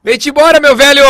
Vem-te embora, meu velho!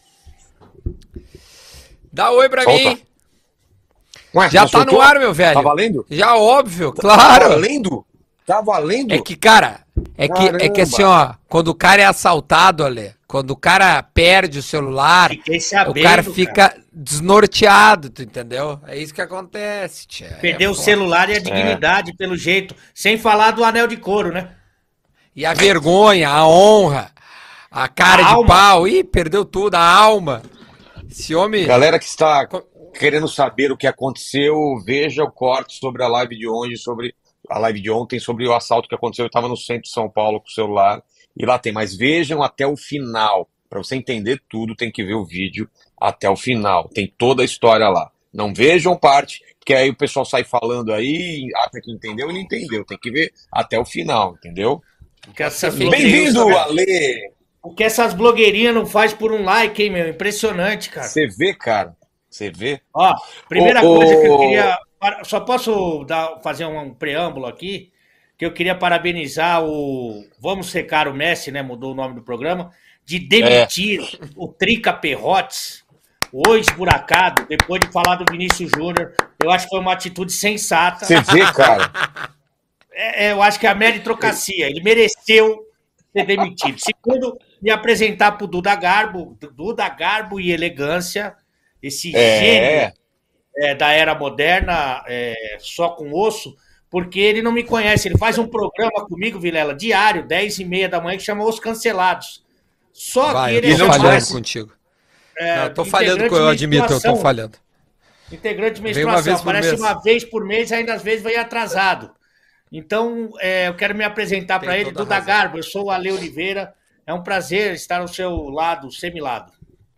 Dá oi pra mim. Ué, Já tá no ar, meu velho. Tá valendo? Já, óbvio, claro. Tá valendo? Tá valendo? É que, cara, é que assim, ó, quando o cara é assaltado, Ale, quando o cara perde o celular, Fiquei sabendo, o cara fica desnorteado, tu entendeu? É isso que acontece, tia. Perdeu o celular e a dignidade, pelo jeito. Sem falar do anel de couro, né? E a vergonha, a honra, a cara de alma. pau. Ih, perdeu tudo, a alma. Esse homem... Galera que está querendo saber o que aconteceu, veja o corte sobre a live de hoje, sobre a live de ontem, sobre o assalto que aconteceu. Eu estava no centro de São Paulo com o celular e lá tem. Mas vejam até o final. Para você entender tudo, tem que ver o vídeo até o final. Tem toda a história lá. Não vejam parte, porque aí o pessoal sai falando aí, acha que entendeu e não entendeu. Tem que ver até o final, entendeu? Bem-vindo, Ale! O que essas blogueirinhas não faz por um like, hein, meu? Impressionante, cara. Você vê, cara. Você vê? Ó, primeira coisa que eu queria... Só posso fazer um preâmbulo aqui? Que eu queria parabenizar o... Vamos secar o Messi, né? Mudou o nome do programa. De demitir o Trica Perrotes, o esburacado, depois de falar do Vinícius Júnior. Eu acho que foi uma atitude sensata. Você vê, cara? Eu acho que é a meritocracia. Ele mereceu ser demitido. Segundo, me apresentar para o Duda Garbo e elegância, esse gênio da era moderna, só com osso, porque ele não me conhece. Ele faz um programa comigo, Vilela, diário, 10h30 da manhã, que chama Os Cancelados. Só que ele é falhando contigo. Não, tô falhando, eu admito, eu tô falhando. Integrante de menstruação, aparece uma vez por mês, ainda às vezes vem atrasado. Então, eu quero me apresentar para ele, Duda Garbo, eu sou o Ale Oliveira, é um prazer estar ao seu lado, semilado.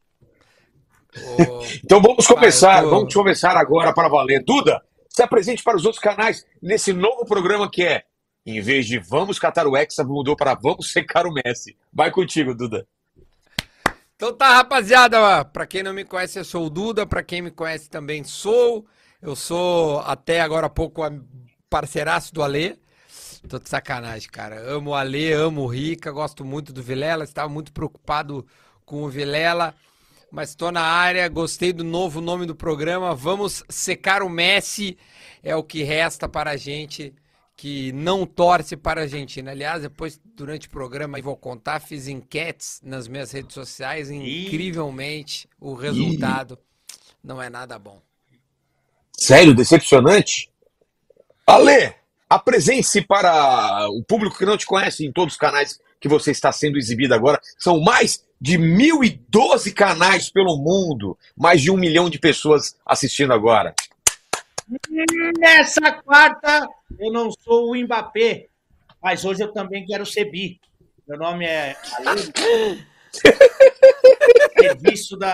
Então vamos começar agora para valer. Duda, se apresente para os outros canais nesse novo programa que é, em vez de Vamos Catar o Hexa, mudou para Vamos Secar o Messi. Vai contigo, Duda. Então tá, rapaziada, pra quem não me conhece, eu sou o Duda, pra quem me conhece também eu sou até agora há pouco parceiraço do Ale. Tô de sacanagem, cara. Amo o Ale, amo o Rica, gosto muito do Vilela, estava muito preocupado com o Vilela, mas tô na área, gostei do novo nome do programa, Vamos Secar o Messi, é o que resta para a gente que não torce para a Argentina. Aliás, depois, durante o programa, eu vou contar, fiz enquetes nas minhas redes sociais, incrivelmente, o resultado não é nada bom. Sério? Decepcionante? Ale, apresente-se para o público que não te conhece em todos os canais que você está sendo exibido agora. São mais de 1.012 canais pelo mundo, mais de 1 milhão de pessoas assistindo agora. Nessa quarta, eu não sou o Mbappé, mas hoje eu também quero ser bi. Meu nome é Ale. Serviço da...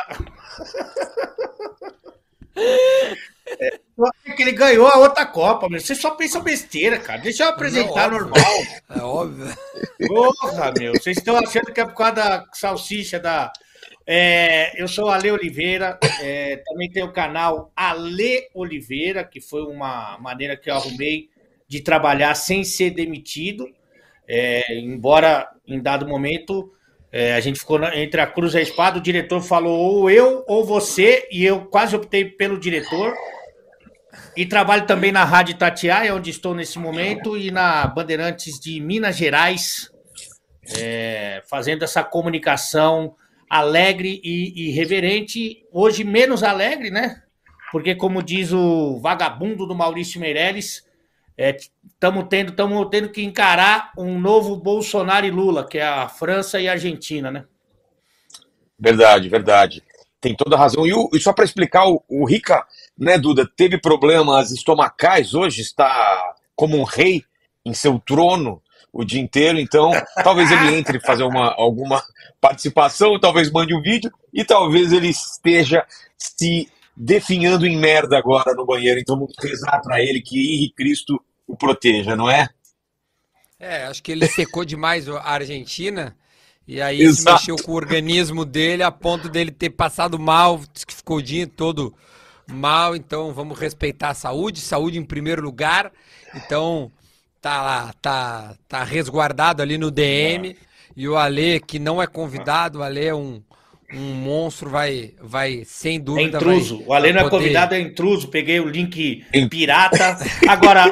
que ele ganhou a outra Copa, meu. Você só pensa besteira, cara. Deixa eu apresentar normal. É óbvio. Porra, meu. Vocês estão achando que é por causa da salsicha da... eu sou o Ale Oliveira, também tem o canal Ale Oliveira, que foi uma maneira que eu arrumei de trabalhar sem ser demitido, embora em dado momento a gente ficou entre a cruz e a espada, o diretor falou ou eu ou você, e eu quase optei pelo diretor, e trabalho também na Rádio Itatiaia, onde estou nesse momento, e na Bandeirantes de Minas Gerais, fazendo essa comunicação alegre e irreverente, hoje menos alegre, né? Porque, como diz o vagabundo do Maurício Meirelles, estamos tendo que encarar um novo Bolsonaro e Lula, que é a França e a Argentina, né? Verdade, verdade. Tem toda a razão. E só para explicar, o Rica, né, Duda, teve problemas estomacais, hoje está como um rei em seu trono o dia inteiro, então talvez ele entre fazer alguma participação, talvez mande um vídeo e talvez ele esteja se definhando em merda agora no banheiro, então vamos rezar para ele que Henri Cristo o proteja, não é? Acho que ele secou demais a Argentina e aí isso mexeu com o organismo dele a ponto dele ter passado mal, que ficou o dia todo mal, então vamos respeitar a saúde em primeiro lugar, então tá lá, tá resguardado ali no DM E o Ale, que não é convidado, o Ale é um monstro, vai sem É dúvida. intruso. Vai, O Ale não é poder... convidado, é intruso. Peguei o link pirata. Agora,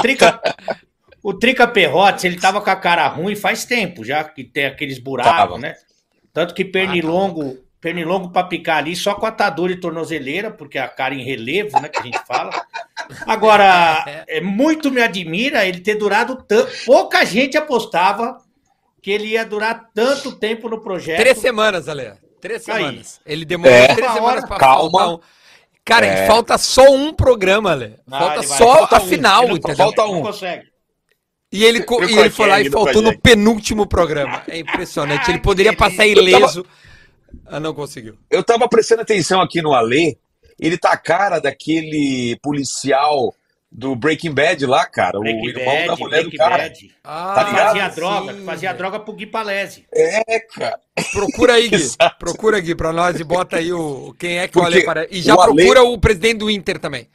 o Trica Perrotes, ele tava com a cara ruim faz tempo já, que tem aqueles buracos, né? Tanto que pernilongo pra picar ali, só com atadura e tornozeleira, porque a cara em relevo, né, que a gente fala. Agora, muito me admira ele ter durado tanto. Pouca gente apostava que ele ia durar tanto tempo no projeto. 3 semanas, Ale. 3 semanas. Aí. Ele demorou 3 semanas pra faltar. Cara, e falta só um programa, Ale. Falta só a final, entendeu? Falta um. Não consegue. E ele foi lá e faltou no penúltimo programa. É impressionante. Ele poderia passar ileso. Não conseguiu. Eu tava prestando atenção aqui no Ale. Ele tá a cara daquele policial do Breaking Bad lá, cara. Breaking o irmão da mulher do Breaking cara. Bad. Tá ligado? Fazia droga pro Gui Palese. Cara. Procura aí, Gui. Exato. Procura, Gui, pra nós e bota aí quem é que o Ale parece. E já o procura o presidente do Inter também.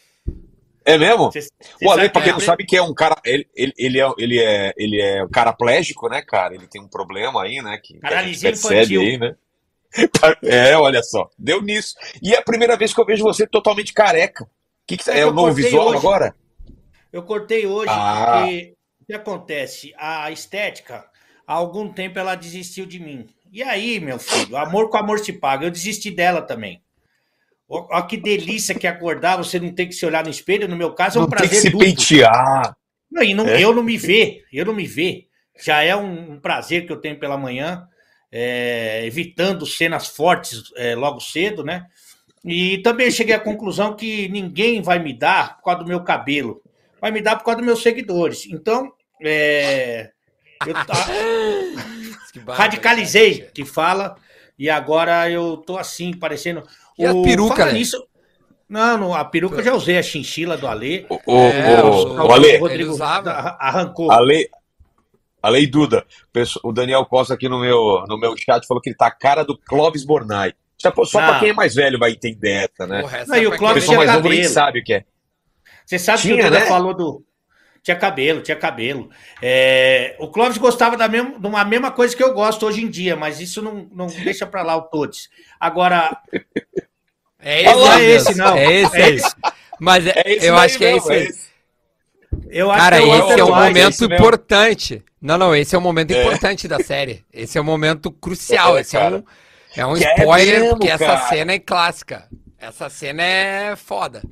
É mesmo? O Ale, pra quem não sabe, que é um cara. Ele é um paraplégico, né, cara? Ele tem um problema aí, né? Que paralisia infantil. Aí, né? Olha só. Deu nisso. E é a primeira vez que eu vejo você totalmente careca. Que é o novo visual hoje. Agora? Eu cortei hoje porque o que acontece? A estética, há algum tempo ela desistiu de mim. E aí, meu filho, amor com amor se paga. Eu desisti dela também. Olha que delícia que acordar, você não tem que se olhar no espelho. No meu caso, é um prazer duplo. Tem que se pentear. Eu não me ver. Já é um prazer que eu tenho pela manhã, evitando cenas fortes logo cedo, né? E também cheguei à conclusão que ninguém vai me dar por causa do meu cabelo. Vai me dar por causa dos meus seguidores. Então, eu radicalizei, que fala, e agora eu tô assim, parecendo... E a peruca, né? Nisso, não, a peruca eu já usei, a chinchila do Ale. O Ale, Rodrigo arrancou. Ale e Duda, o Daniel Costa aqui no meu chat falou que ele tá a cara do Clóvis Bornai. Só pra quem é mais velho vai entender essa, né? E o Clóvis tinha mais cabelo. Novo nem sabe o que é. Você sabe que o Duda falou do... Tinha cabelo. O Clóvis gostava de uma mesma coisa que eu gosto hoje em dia, mas isso não deixa pra lá o todos. Agora... É esse, não. É esse. Mas eu acho que é esse aí. Cara, esse é um momento importante. Não, esse é um momento importante da série. Esse é um momento crucial. Esse é um spoiler, mesmo, porque essa cena é clássica. Essa cena é foda.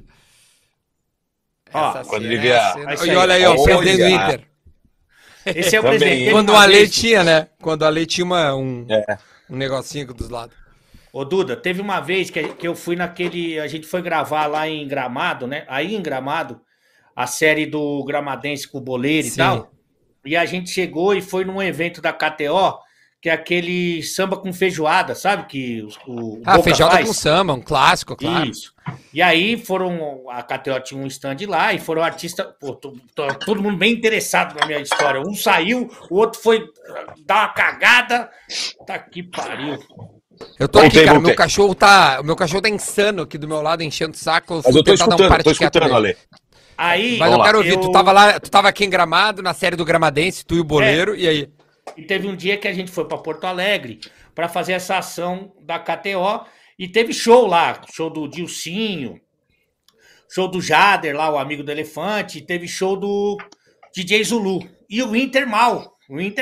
Quando ele vê E olha aí, o presidente do Inter. Esse é o presidente. Quando o Ale tinha, né? Quando o Ale tinha um negocinho dos lados. Ô, Duda, teve uma vez que eu fui a gente foi gravar lá em Gramado, né? Aí em Gramado, a série do Gramadense com o Boleiro e tal. E a gente chegou e foi num evento da KTO, que é aquele samba com feijoada, sabe? Que o feijoada faz. Com samba, um clássico, claro. Isso. E aí a KTO tinha um stand lá e foram artistas, todo mundo bem interessado na minha história. Um saiu, o outro foi dar uma cagada. Tá que pariu. Eu tô aqui, cara, o meu cachorro tá insano aqui do meu lado, enchendo o saco. Mas eu tô escutando, Ale. Aí, mas eu quero ouvir, tu tava aqui em Gramado, na série do Gramadense, tu e o Boleiro, e aí? E teve um dia que a gente foi para Porto Alegre para fazer essa ação da KTO e teve show lá, show do Dilcinho, show do Jader lá, o amigo do Elefante, e teve show do DJ Zulu. E o Inter mal.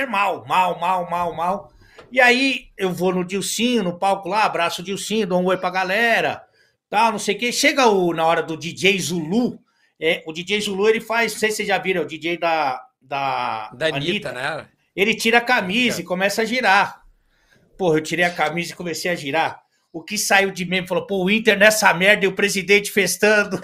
E aí eu vou no Dilcinho, no palco lá, abraço o Dilcinho, dou um oi pra galera, tal, não sei o que. Chega na hora do DJ Zulu, o DJ Zulu ele faz, não sei se vocês já viram, é o DJ da Anitta, né? Ele tira a camisa e começa a girar. Porra, eu tirei a camisa e comecei a girar. O que saiu de mim falou, o Inter nessa merda e o presidente festando.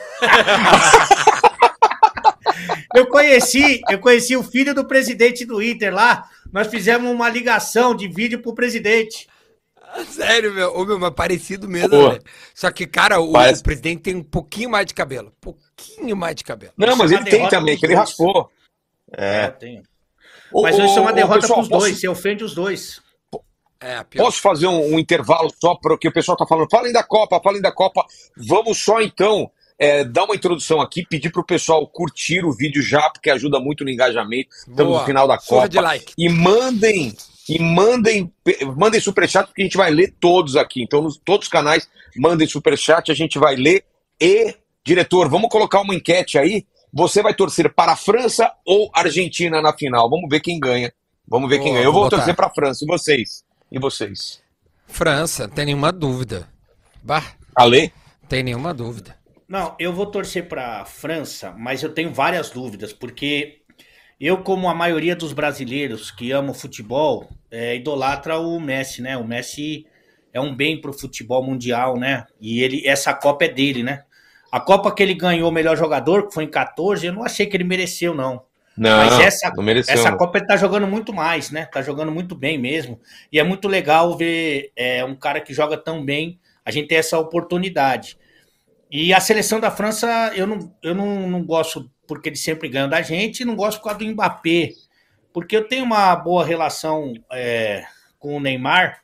Eu conheci o filho do presidente do Inter lá. Nós fizemos uma ligação de vídeo pro presidente. Sério, meu, mas parecido mesmo, né? Só que, cara, o presidente tem um pouquinho mais de cabelo. Não, mas ele tem também, que ele raspou. Eu tenho. Mas isso é uma derrota pros dois, você ofende os dois. Posso fazer um intervalo só porque o pessoal tá falando, falem da Copa. Vamos só então dar uma introdução aqui, pedir pro pessoal curtir o vídeo já, porque ajuda muito no engajamento. Estamos Boa. no final da Surra Copa. de like. E mandem superchat, porque a gente vai ler todos aqui. Então, todos os canais, mandem superchat, a gente vai ler. E, diretor, vamos colocar uma enquete aí. Você vai torcer para a França ou Argentina na final? Vamos ver quem ganha. Vamos ver quem ganha. Eu vou torcer para a França. E vocês? E vocês? França, não tem nenhuma dúvida. Bah, Ale? tem nenhuma dúvida. Não, eu vou torcer para a França, mas eu tenho várias dúvidas, porque eu, como a maioria dos brasileiros que amam futebol, idolatra o Messi, né? O Messi é um bem pro futebol mundial, né? E essa Copa é dele, né? A Copa que ele ganhou o melhor jogador, que foi em 14, eu não achei que ele mereceu, não. Não, mas não mereceu. Essa não. Copa ele tá jogando muito mais, né? Tá jogando muito bem mesmo. E é muito legal ver um cara que joga tão bem, a gente ter essa oportunidade. E a seleção da França, eu não gosto porque eles sempre ganham da gente, e não gosto por causa do Mbappé, porque eu tenho uma boa relação com o Neymar,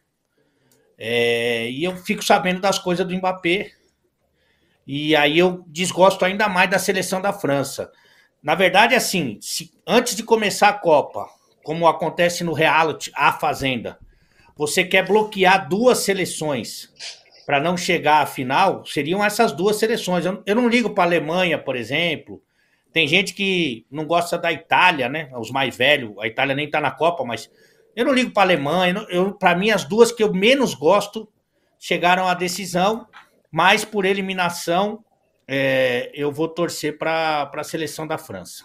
e eu fico sabendo das coisas do Mbappé, e aí eu desgosto ainda mais da seleção da França. Na verdade, assim, antes de começar a Copa, como acontece no reality A Fazenda, você quer bloquear duas seleções para não chegar à final, seriam essas duas seleções. Eu não ligo para a Alemanha, por exemplo. Tem gente que não gosta da Itália, né? Os mais velhos, a Itália nem está na Copa, mas eu não ligo para a Alemanha. Para mim, as duas que eu menos gosto chegaram à decisão, mas por eliminação, eu vou torcer para a seleção da França.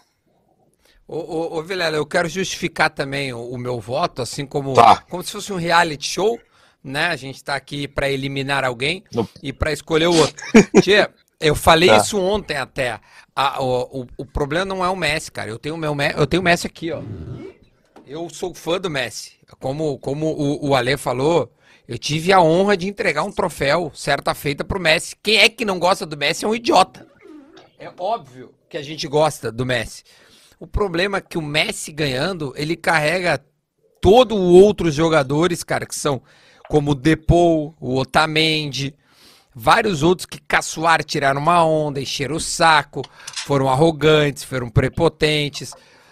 Ô Vilela, eu quero justificar também o meu voto, assim como se fosse um reality show, né? A gente tá aqui para eliminar alguém e para escolher o outro. Tia, eu falei isso ontem até. O problema não é o Messi, cara. Eu tenho o Messi aqui, ó. Eu sou fã do Messi. Como o Ale falou, eu tive a honra de entregar um troféu certa feita pro Messi. Quem é que não gosta do Messi é um idiota. É óbvio que a gente gosta do Messi. O problema é que o Messi ganhando, ele carrega todos os outros jogadores, cara, que são como o Depou, o Otamendi, vários outros que caçoaram, tiraram uma onda, encheram o saco, foram arrogantes, foram prepotentes.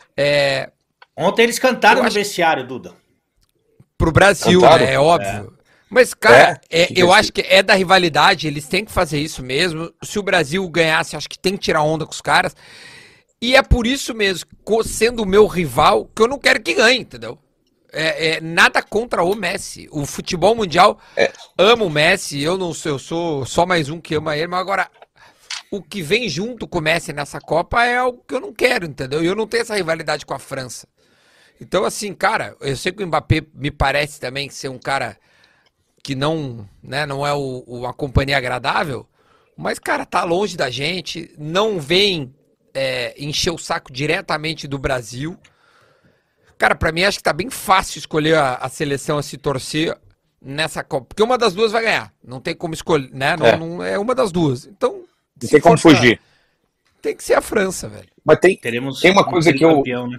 Ontem eles cantaram no vestiário, Duda. Pro Brasil, cantaram? Né? É óbvio. Mas, cara, eu acho que é da rivalidade, eles têm que fazer isso mesmo. Se o Brasil ganhasse, acho que tem que tirar onda com os caras. E é por isso mesmo, sendo o meu rival, que eu não quero que ganhe, entendeu? Nada contra o Messi. O futebol mundial ama o Messi. Eu não sei, eu sou só mais um que ama ele, mas agora o que vem junto com o Messi nessa Copa é o que eu não quero, entendeu? E eu não tenho essa rivalidade com a França. Então, assim, cara, eu sei que o Mbappé me parece também ser um cara que não é uma companhia agradável, mas, cara, tá longe da gente, não vem encher o saco diretamente do Brasil. Cara, pra mim acho que tá bem fácil escolher a seleção a se torcer nessa Copa. Porque uma das duas vai ganhar. Não tem como escolher, né? Não é uma das duas. Então. Não tem como fugir. Tem que ser a França, velho. Mas tem uma coisa que eu. Né?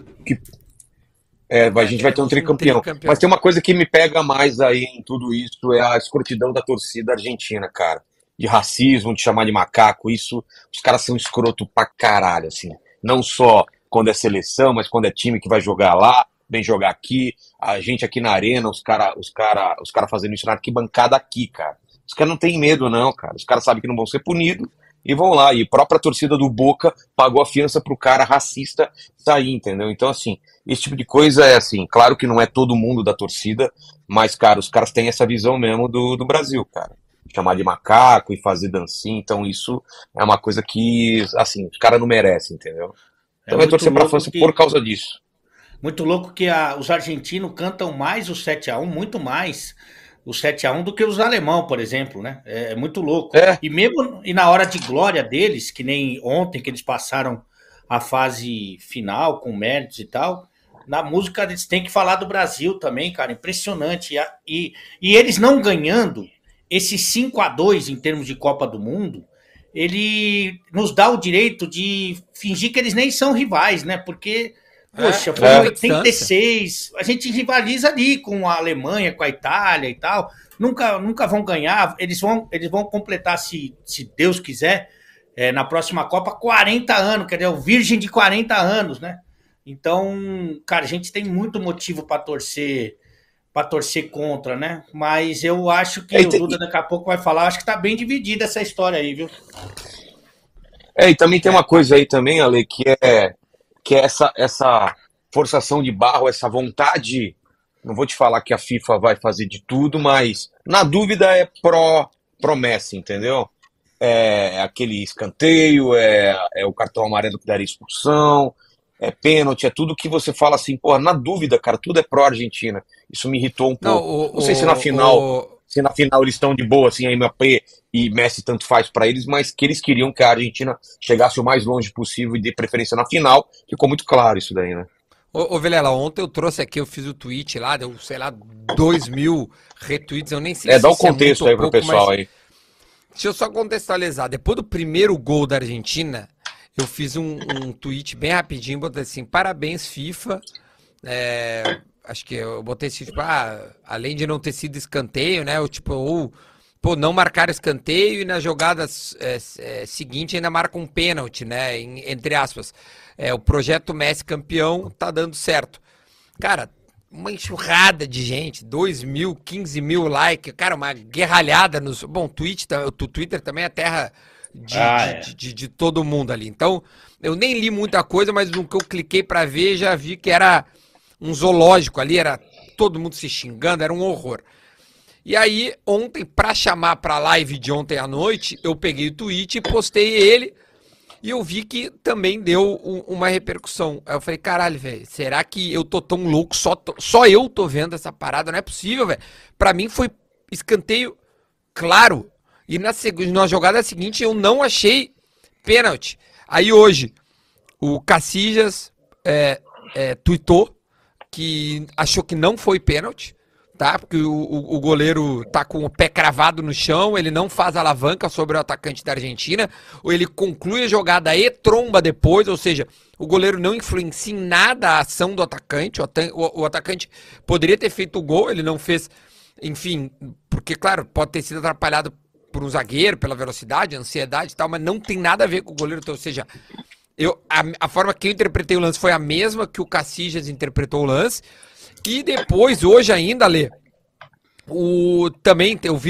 A gente vai ter um tricampeão. Mas tem uma coisa que me pega mais aí em tudo isso: é a escrotidão da torcida argentina, cara. De racismo, de chamar de macaco. Isso, os caras são escroto pra caralho, assim. Não só quando é seleção, mas quando é time que vai jogar lá, vem jogar aqui, a gente aqui na arena, os cara fazendo isso na arquibancada aqui, cara. Os caras não tem medo, não, cara. Os caras sabem que não vão ser punidos e vão lá. E a própria torcida do Boca pagou a fiança pro cara racista sair, entendeu? Então, assim, esse tipo de coisa é assim, claro que não é todo mundo da torcida, mas, cara, os caras têm essa visão mesmo do Brasil, cara. Chamar de macaco e fazer dancinha, então isso é uma coisa que, assim, os caras não merecem, entendeu? Então vai torcer pra França por causa disso. Muito louco que os argentinos cantam mais o 7-1, muito mais o 7-1 do que os alemão, por exemplo, né? É muito louco. E na hora de glória deles, que nem ontem que eles passaram a fase final com méritos e tal, na música eles têm que falar do Brasil também, cara, impressionante. E eles não ganhando esse 5-2 em termos de Copa do Mundo, ele nos dá o direito de fingir que eles nem são rivais, né? Porque, poxa, foi em 86, a gente rivaliza ali com a Alemanha, com a Itália e tal. Nunca vão ganhar, eles vão completar, se Deus quiser, na próxima Copa 40 anos, quer dizer, o virgem de 40 anos, né? Então, cara, a gente tem muito motivo para torcer contra, né? Mas eu acho que o Duda daqui a pouco vai falar, acho que tá bem dividida essa história aí, viu? E também tem uma coisa aí também, Ale, que é essa forçação de barro, essa vontade. Não vou te falar que a FIFA vai fazer de tudo, mas na dúvida é pró-Messi, entendeu? É aquele escanteio, é o cartão amarelo que daria expulsão, é pênalti, é tudo que você fala assim, pô, na dúvida, cara, tudo é pró-Argentina. Isso me irritou um pouco. Não sei se na final eles estão de boa, assim, a Mbappé e Messi tanto faz pra eles, mas que eles queriam que a Argentina chegasse o mais longe possível e dê preferência na final, ficou muito claro isso daí, né? Ô Vilela, ontem eu trouxe aqui, eu fiz o tweet lá, deu, sei lá, 2.000 retweets, eu nem sei se dá um contexto aí pro pessoal aí. Deixa eu só contextualizar. Depois do primeiro gol da Argentina, eu fiz um tweet bem rapidinho, botei assim, parabéns FIFA, acho que eu botei assim, tipo, além de não ter sido escanteio, né, não marcar escanteio e na jogada seguinte ainda marca um pênalti, né, entre aspas. O projeto Messi campeão tá dando certo. Cara, uma enxurrada de gente, 2.000, 15.000 likes, cara, uma guerralhada nos... Bom, o Twitter também é a terra de todo mundo ali. Então, eu nem li muita coisa, mas no que eu cliquei pra ver, já vi que era um zoológico ali, era todo mundo se xingando, era um horror. E aí, ontem, pra chamar pra live de ontem à noite, eu peguei o tweet e postei ele, e eu vi que também deu uma repercussão. Aí eu falei, caralho, velho, será que eu tô tão louco? Só eu tô vendo essa parada? Não é possível, velho. Pra mim foi escanteio claro. E na jogada seguinte eu não achei pênalti. Aí hoje, o Casillas tweetou que achou que não foi pênalti. Tá? Porque o goleiro tá com o pé cravado no chão, ele não faz alavanca sobre o atacante da Argentina, ou ele conclui a jogada e tromba depois, ou seja, o goleiro não influencia em nada a ação do atacante, o atacante poderia ter feito o gol, ele não fez, enfim, porque, claro, pode ter sido atrapalhado por um zagueiro, pela velocidade, ansiedade e tal, mas não tem nada a ver com o goleiro, ou seja, a forma que eu interpretei o lance foi a mesma que o Casillas interpretou o lance. E depois, hoje ainda, Lê, também eu vi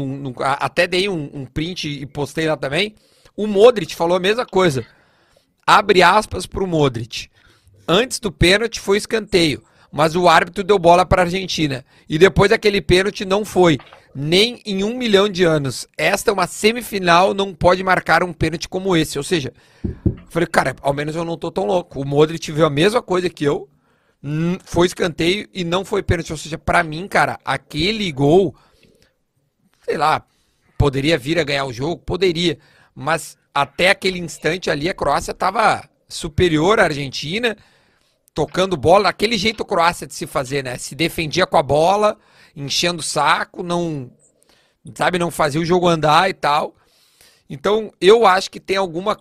até dei um print e postei lá também, o Modric falou a mesma coisa. Abre aspas pro Modric. Antes do pênalti foi escanteio, mas o árbitro deu bola para a Argentina. E depois aquele pênalti não foi, nem em 1 milhão de anos. Esta é uma semifinal, não pode marcar um pênalti como esse. Ou seja, eu falei, cara, ao menos eu não tô tão louco. O Modric viu a mesma coisa que eu. Foi escanteio e não foi pênalti. Ou seja, pra mim, cara, aquele gol, sei lá, poderia vir a ganhar o jogo? Poderia. Mas até aquele instante ali, a Croácia tava superior à Argentina, tocando bola, daquele jeito a Croácia de se fazer, né? Se defendia com a bola, enchendo o saco, não fazia o jogo andar e tal. Então, eu acho que tem alguma...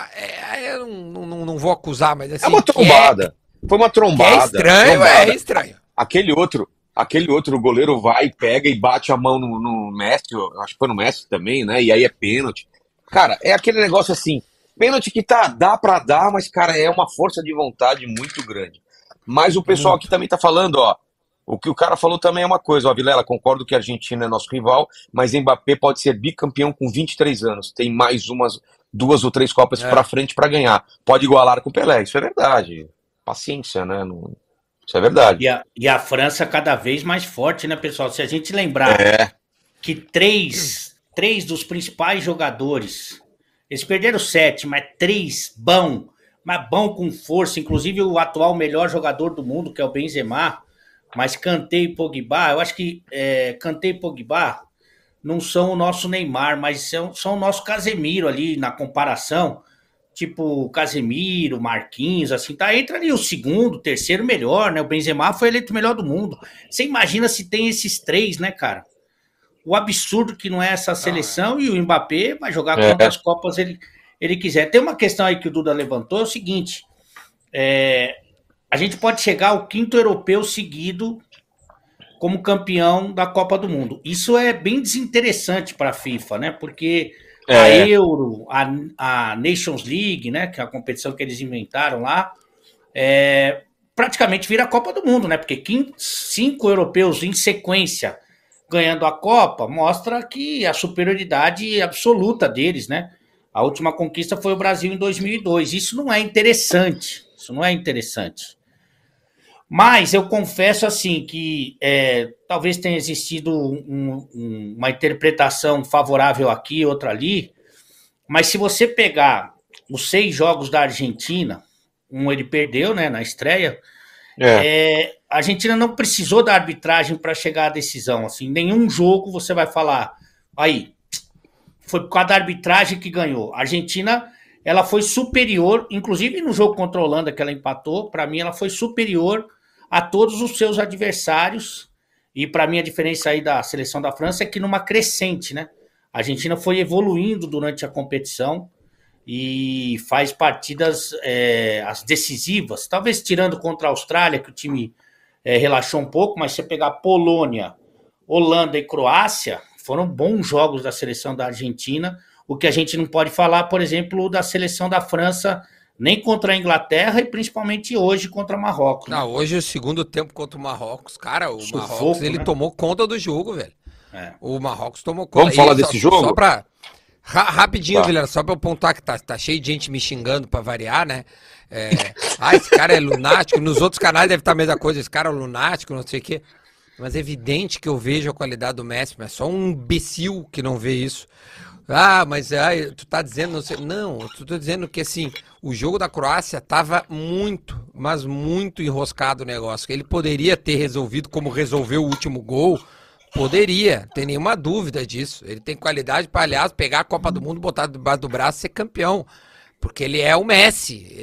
eu não vou acusar, mas assim... É uma trombada. Foi uma trombada. É estranho, é estranho. Aquele outro goleiro vai, pega e bate a mão no Messi, acho que foi no Messi também, né? E aí é pênalti. Cara, é aquele negócio assim, pênalti que dá pra dar, mas, cara, é uma força de vontade muito grande. Mas o pessoal aqui também tá falando, ó, o que o cara falou também é uma coisa, ó, Vilela, concordo que a Argentina é nosso rival, mas Mbappé pode ser bicampeão com 23 anos, tem mais 2 ou 3 Copas pra frente pra ganhar. Pode igualar com o Pelé, isso é verdade. Paciência, né? Isso é verdade. E a França cada vez mais forte, né, pessoal? Se a gente lembrar que três dos principais jogadores, eles perderam 7, mas 3 mas bom com força, inclusive o atual melhor jogador do mundo, que é o Benzema, mas Kanté e Pogba, eu acho que Kanté e Pogba não são o nosso Neymar, mas são o nosso Casemiro ali na comparação. Tipo, Casemiro, Marquinhos, assim, entra ali o segundo, terceiro melhor, né? O Benzema foi eleito o melhor do mundo. Você imagina se tem esses 3, né, cara? O absurdo que não é essa seleção e o Mbappé vai jogar quantas Copas ele quiser. Tem uma questão aí que o Duda levantou, é o seguinte, a gente pode chegar ao 5º europeu seguido como campeão da Copa do Mundo. Isso é bem desinteressante para a FIFA, né? Porque A Euro, a Nations League, né, que é a competição que eles inventaram lá, praticamente vira a Copa do Mundo, né? Porque 5 europeus em sequência ganhando a Copa mostra que a superioridade absoluta deles, né? A última conquista foi o Brasil em 2002. Isso não é interessante. Isso não é interessante. Mas eu confesso assim que talvez tenha existido uma interpretação favorável aqui, outra ali. Mas se você pegar os 6 jogos da Argentina, ele perdeu, né, na estreia. A Argentina não precisou da arbitragem para chegar à decisão. Assim, nenhum jogo você vai falar aí foi por causa da arbitragem que ganhou. A Argentina, ela foi superior, inclusive no jogo contra a Holanda que ela empatou, para mim ela foi superior a todos os seus adversários. E para mim a diferença aí da seleção da França é que numa crescente, né? A Argentina foi evoluindo durante a competição e faz partidas as decisivas, talvez tirando contra a Austrália, que o time relaxou um pouco, mas se você pegar Polônia, Holanda e Croácia, foram bons jogos da seleção da Argentina, o que a gente não pode falar, por exemplo, da seleção da França, nem contra a Inglaterra e principalmente hoje contra o Marrocos. Né? Não, hoje o segundo tempo contra o Marrocos, cara, o Marrocos, ele tomou conta do jogo, velho. O Marrocos tomou conta. Vamos falar desse jogo? Só pra... Rapidinho, Vilela, só pra eu pontuar que tá cheio de gente me xingando pra variar, né? Esse cara é lunático. Nos outros canais deve estar a mesma coisa. Esse cara é lunático, não sei o quê. Mas é evidente que eu vejo a qualidade do Messi. Mas é só um imbecil que não vê isso. Mas tu tá dizendo... Não, sei. Não, eu tô dizendo que, assim, o jogo da Croácia tava muito, mas muito enroscado o negócio. Ele poderia ter resolvido como resolveu o último gol. Poderia, tem nenhuma dúvida disso. Ele tem qualidade para, aliás, pegar a Copa do Mundo, botar debaixo do braço e ser campeão. Porque ele é o Messi.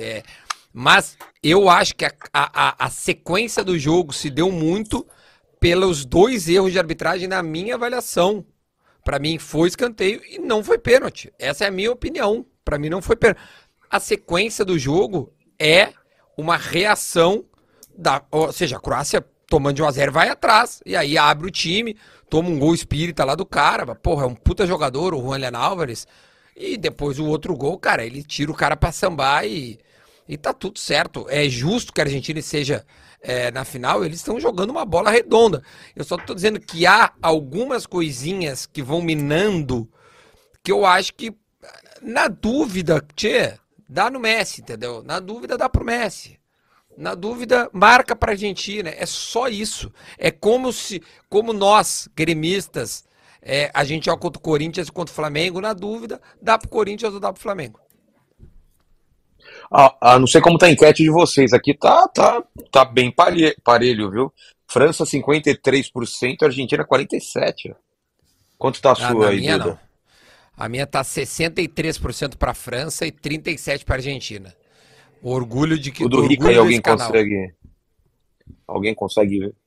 Mas eu acho que a sequência do jogo se deu muito pelos 2 erros de arbitragem na minha avaliação. Para mim foi escanteio e não foi pênalti. Essa é a minha opinião. Para mim não foi pênalti. A sequência do jogo é uma reação ou seja, a Croácia tomando de 1-0 vai atrás, e aí abre o time, toma um gol espírita lá do cara, porra, é um puta jogador, o Julián Álvares, e depois o outro gol, cara, ele tira o cara pra sambar e tá tudo certo. É justo que a Argentina seja na final, eles estão jogando uma bola redonda. Eu só tô dizendo que há algumas coisinhas que vão minando, que eu acho que, na dúvida, dá no Messi, entendeu? Na dúvida dá pro Messi. Na dúvida, marca para a Argentina. É só isso. É como nós, gremistas, a gente joga contra o Corinthians e contra o Flamengo. Na dúvida, dá pro Corinthians ou dá pro Flamengo. Não sei como tá a enquete de vocês. Aqui tá bem parelho, viu? França 53%, Argentina 47%. Quanto tá a sua aí, Duda? Não. A minha tá 63% para França e 37% para Argentina. Orgulho de que o do Rica aí alguém consegue. Alguém consegue ver?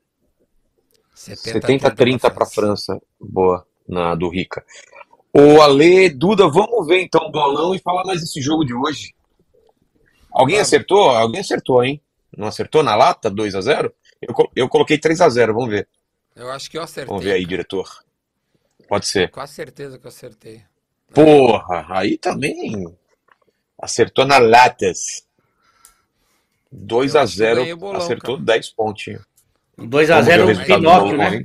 70-30 para França. Boa, na do Rica. O Ale, Duda, vamos ver então o bolão e falar mais desse jogo de hoje. Alguém acertou? Alguém acertou, hein? Não acertou na lata 2-0? Eu coloquei 3-0, vamos ver. Eu acho que eu acertei. Vamos ver aí, diretor. Pode ser. Com certeza que eu acertei. Porra, aí também. Acertou na latas. 2-0, acertou cara. 10 pontinhos. 2-0 Pinóquio, né?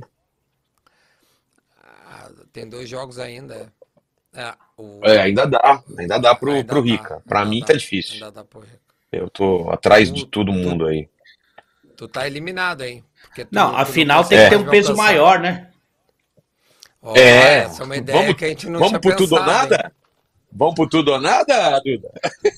Tem 2 jogos ainda. Ainda dá pro Rica. Pra mim tá difícil. Ainda dá pro Rica. Eu tô atrás de todo mundo aí. Tu tá eliminado, hein? Não, afinal tem que ter um peso maior, né? Essa é uma ideia vamos, que a gente não vamos tinha por pensado, tudo ou nada? Hein? Vamos por tudo ou nada, Duda?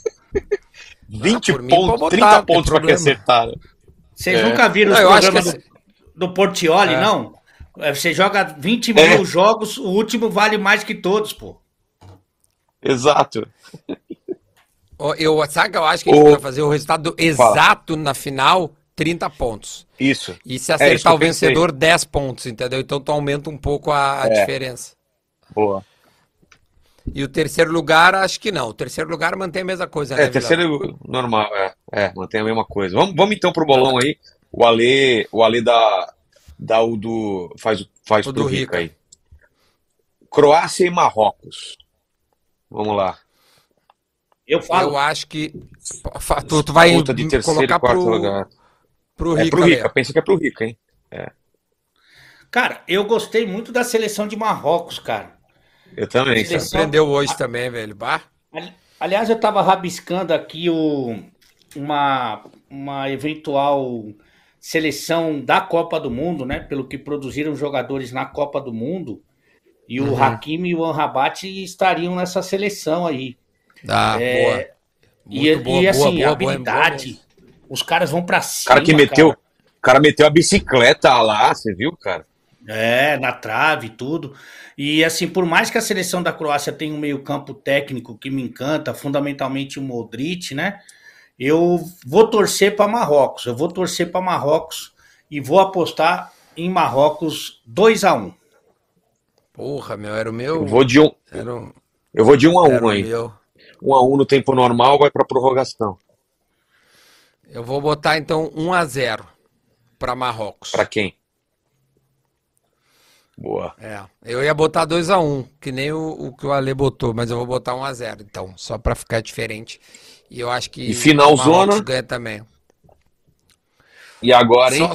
20 pontos, 30 pontos pra que acertaram. Vocês nunca viram os programas do Portioli, não? Você joga 20 mil jogos, o último vale mais que todos, pô. Exato. Sabe que eu acho que a gente vai fazer o resultado exato na final, 30 pontos. Isso. E se acertar o vencedor, 10 pontos, entendeu? Então tu aumenta um pouco a diferença. Boa. E o terceiro lugar, acho que não. O terceiro lugar mantém a mesma coisa, né? Terceiro normal, mantém a mesma coisa. Vamos então pro bolão aí. O Ale dá o do. Faz pro Rica aí. Croácia e Marrocos. Vamos lá. Eu falo. Eu acho que tu vai Disputa de terceiro e colocar quarto lugar. pro É Rica, pro Rica, Ale. pensa que é pro Rica, hein? Cara, eu gostei muito da seleção de Marrocos, cara. Eu também, cara. Seleção. Surpreendeu hoje também, velho. Bah. Aliás, eu tava rabiscando aqui uma eventual seleção da Copa do Mundo, né? Pelo que produziram jogadores na Copa do Mundo. E o Hakimi e o Amrabat estariam nessa seleção aí. Boa. Muito boa, E assim, boa habilidade. mesmo. Os caras vão pra O cima, cara que meteu, o cara meteu a bicicleta lá, você viu, cara? Na trave e tudo. E assim, por mais que a seleção da Croácia tenha um meio-campo técnico que me encanta, fundamentalmente o Modric, né? Eu vou torcer para Marrocos. Eu vou torcer para Marrocos e vou apostar em Marrocos 2-1. Porra, meu, era o meu. Eu vou de um, Era o, eu vou de 1 a era 1 o aí. meu. 1 a 1 no tempo normal, vai pra prorrogação. Eu vou botar então 1-0 pra Marrocos. Pra quem? Boa. Eu ia botar 2-1, que nem o que o Ale botou, mas eu vou botar 1-0, então, só pra ficar diferente. E eu acho que E final o Marrocos zona? ganha também. E agora, hein?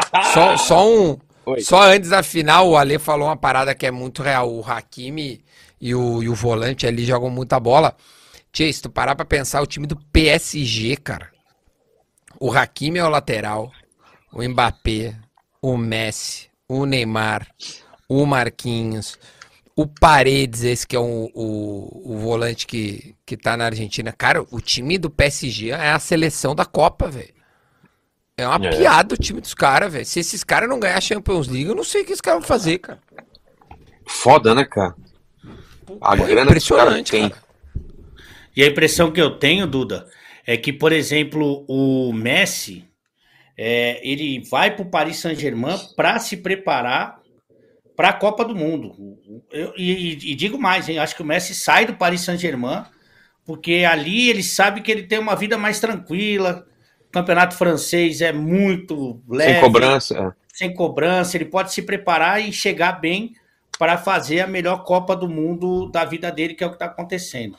Oi. Só antes da final, o Ale falou uma parada que é muito real. O Hakimi e o volante ali jogam muita bola. Tchê, se tu parar pra pensar, o time do PSG, cara. O Hakimi é o lateral, o Mbappé, o Messi, o Neymar, o Marquinhos, o Paredes, esse que é o volante que tá na Argentina. Cara, o time do PSG é a seleção da Copa, velho. É uma piada o time dos caras, velho. Se esses caras não ganhar a Champions League, eu não sei o que esses caras vão fazer, cara. Foda, né, cara? A Pô, é grana que os caras impressionante, têm. cara. E a impressão que eu tenho, Duda, é que, por exemplo, o Messi, ele vai para o Paris Saint-Germain para se preparar para a Copa do Mundo. E digo mais, hein? Acho que o Messi sai do Paris Saint-Germain porque ali ele sabe que ele tem uma vida mais tranquila. O campeonato francês é muito leve, Sem cobrança. sem cobrança. Ele pode se preparar e chegar bem para fazer a melhor Copa do Mundo da vida dele, que é o que está acontecendo.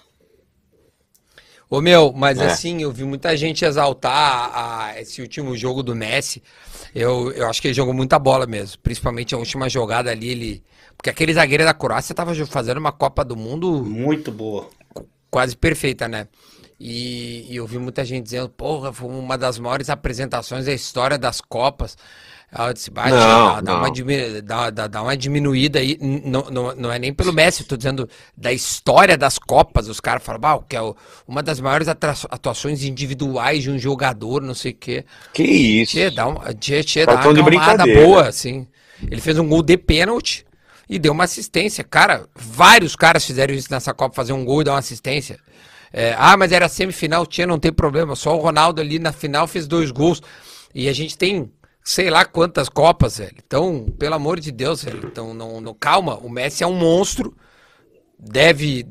Ô meu, mas É. assim, eu vi muita gente exaltar esse último jogo do Messi. Eu acho que ele jogou muita bola mesmo, principalmente a última jogada ali, porque aquele zagueiro da Croácia tava fazendo uma Copa do Mundo Muito boa. quase perfeita, né? E eu vi muita gente dizendo, porra, foi uma das maiores apresentações da história das Copas. Aí eu disse, bate, Não, dá não. dá uma diminuída aí. Não é nem pelo Messi, eu tô dizendo da história das Copas. Os caras falam, que é uma das maiores atuações individuais de um jogador, não sei o quê. Que isso? Dá uma Cartão de acalmada brincadeira. boa, assim. Ele fez um gol de pênalti e deu uma assistência. Cara, vários caras fizeram isso nessa Copa, fazer um gol e dar uma assistência. Mas era semifinal, não tem problema. Só o Ronaldo ali na final fez 2 gols. E a gente tem sei lá quantas Copas, velho. Então, pelo amor de Deus, velho. Então, não, calma. O Messi é um monstro. Deve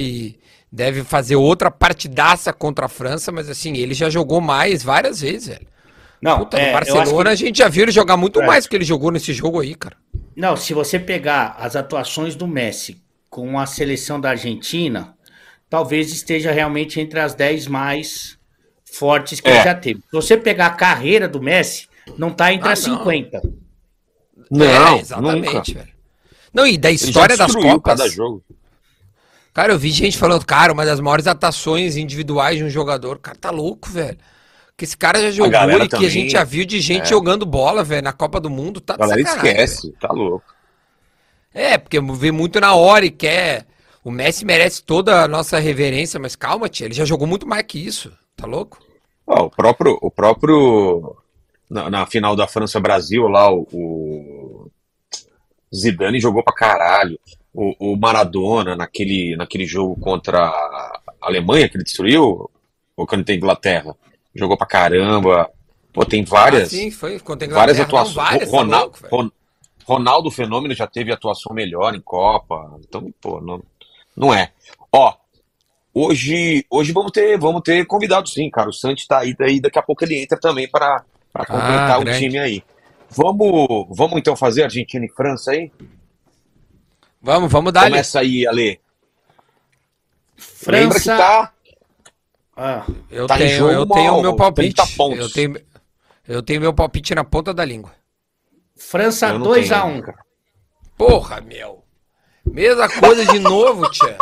fazer outra partidaça contra a França, mas assim, ele já jogou mais várias vezes, velho. Não, Puta, no eu acho Barcelona que- a gente já viu ele jogar muito É. mais do que ele jogou nesse jogo aí, cara. Não, se você pegar as atuações do Messi com a seleção da Argentina, talvez esteja realmente entre as 10 mais fortes que ele já teve. Se você pegar a carreira do Messi, não tá entre as não. 50. Não, exatamente, nunca. velho. Não, e da Ele já história das destruiu Copas. cada jogo. Cara, eu vi gente falando, cara, uma das maiores atuações individuais de um jogador. Cara, tá louco, velho. Que esse cara já jogou galera e que a também, gente já viu de gente jogando bola, velho, na Copa do Mundo. Tá A de galera sacanagem, esquece, tá louco. velho. Porque vê muito na hora e quer. O Messi merece toda a nossa reverência, mas calma, tia, ele já jogou muito mais que isso. Tá louco? Ó, o próprio na final da França-Brasil lá, o Zidane jogou pra caralho. O Maradona naquele jogo contra a Alemanha que ele destruiu, ou contra a Inglaterra, jogou pra caramba. Pô, tem várias, Sim, foi contra a várias Inglaterra. Não, atuações. várias, tá louco, velho. Ronaldo Fenômeno já teve atuação melhor em Copa. Então, pô, não é. Ó, hoje vamos ter convidado sim, cara. O Santi tá aí, daí daqui a pouco ele entra também para completar o grande. time aí. Vamos então fazer Argentina e França aí? Vamos dar ali. Começa aí, Ale. Lembra que França. tá, Eu tá em tenho, jogo eu tenho o meu 30 palpite. pontos. Eu tenho meu palpite na ponta da língua. França Eu não tenho 2x1. ainda, cara. Porra, meu. Mesma coisa de novo, tia.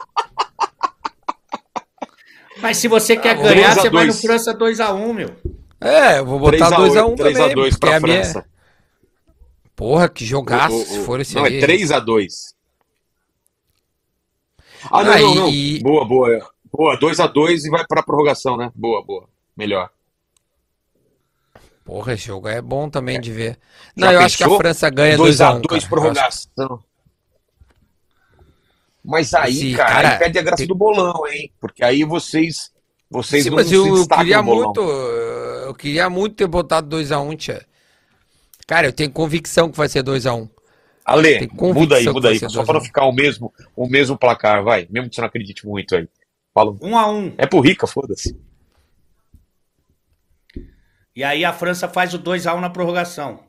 Mas se você quer vou ganhar, 3 a você vai no 2. França 2x1, meu. É, eu vou botar 2x1 3 a também, 2 porque pra a minha... França. Porra, que jogaço, se for esse Não, aí. é 3-2. Ah, não, Ah, não, não. e- Boa, boa. Boa, 2-2 e vai pra prorrogação, né? Boa, boa. Melhor. Porra, esse jogo é bom também de ver. Não, Já eu acho que a pensou? França ganha 2x1, 2-2 cara. Eu acho que prorrogação. Mas aí, esse cara, aí cara. perde a graça do bolão, hein? Porque aí vocês Sim, não mas se eu destacam queria no bolão. muito. Eu queria muito ter botado 2x1, tia. Cara, eu tenho convicção que vai ser 2x1. Ale, Tenho muda convicção que vai aí, ser só pra não 2x1. ficar o mesmo placar, vai. Mesmo que você não acredite muito aí. Fala. 1x1. É pro Rica, foda-se. E aí a França faz o 2x1 na prorrogação.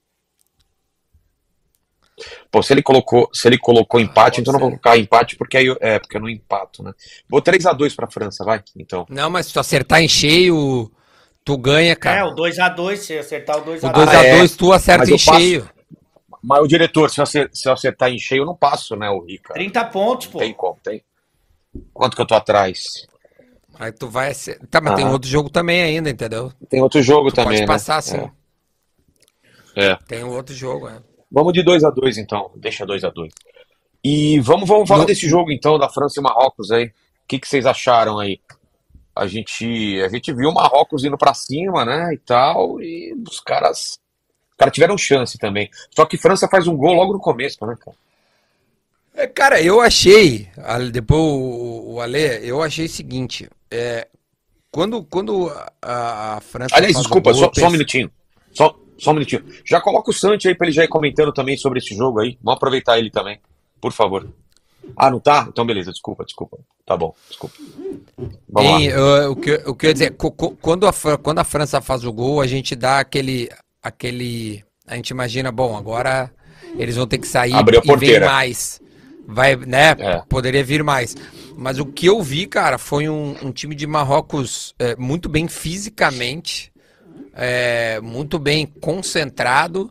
Pô, se ele colocou empate, pode então não vou ser. colocar empate porque aí porque eu não empato, né? Vou 3-2 pra França, vai. Então. Não, mas se tu acertar em cheio, tu ganha, É, cara. o 2x2, se acertar o O 2x2. 2x2 tu Mas acerta em eu passo. cheio. Mas o diretor, se eu acertar em cheio, eu não passo, né, o Rica? 30 pontos, pô. Tem como, tem. Quanto que eu tô atrás? Aí tu vai acertar. Tá, mas tem Ah, outro jogo também ainda, entendeu? tem outro jogo Tu pode também, né? passar sim. É. Tem um outro jogo, é. Vamos de 2-2 então. Deixa 2-2. E vamos falar No- desse jogo então, da França e Marrocos aí. O que vocês acharam aí? A gente viu o Marrocos indo pra cima, né, e tal, e os caras tiveram chance também. Só que França faz um gol logo no começo, né, cara? Cara, eu achei, depois o Ale, eu achei o seguinte, quando a França Aliás, faz o desculpa, gol, eu só um penso, minutinho. Só um minutinho. Já coloca o Santi aí pra ele já ir comentando também sobre esse jogo aí. Vamos aproveitar ele também, por favor. Ah, não tá? Então beleza, desculpa. Tá bom, desculpa. Vamos lá. o que eu ia dizer, quando a França faz o gol, a gente dá a gente imagina, bom, agora eles vão ter que sair Abriu a e vem porteira. mais, vai, né, É. poderia vir mais. Mas o que eu vi, cara, foi um time de Marrocos muito bem fisicamente, muito bem concentrado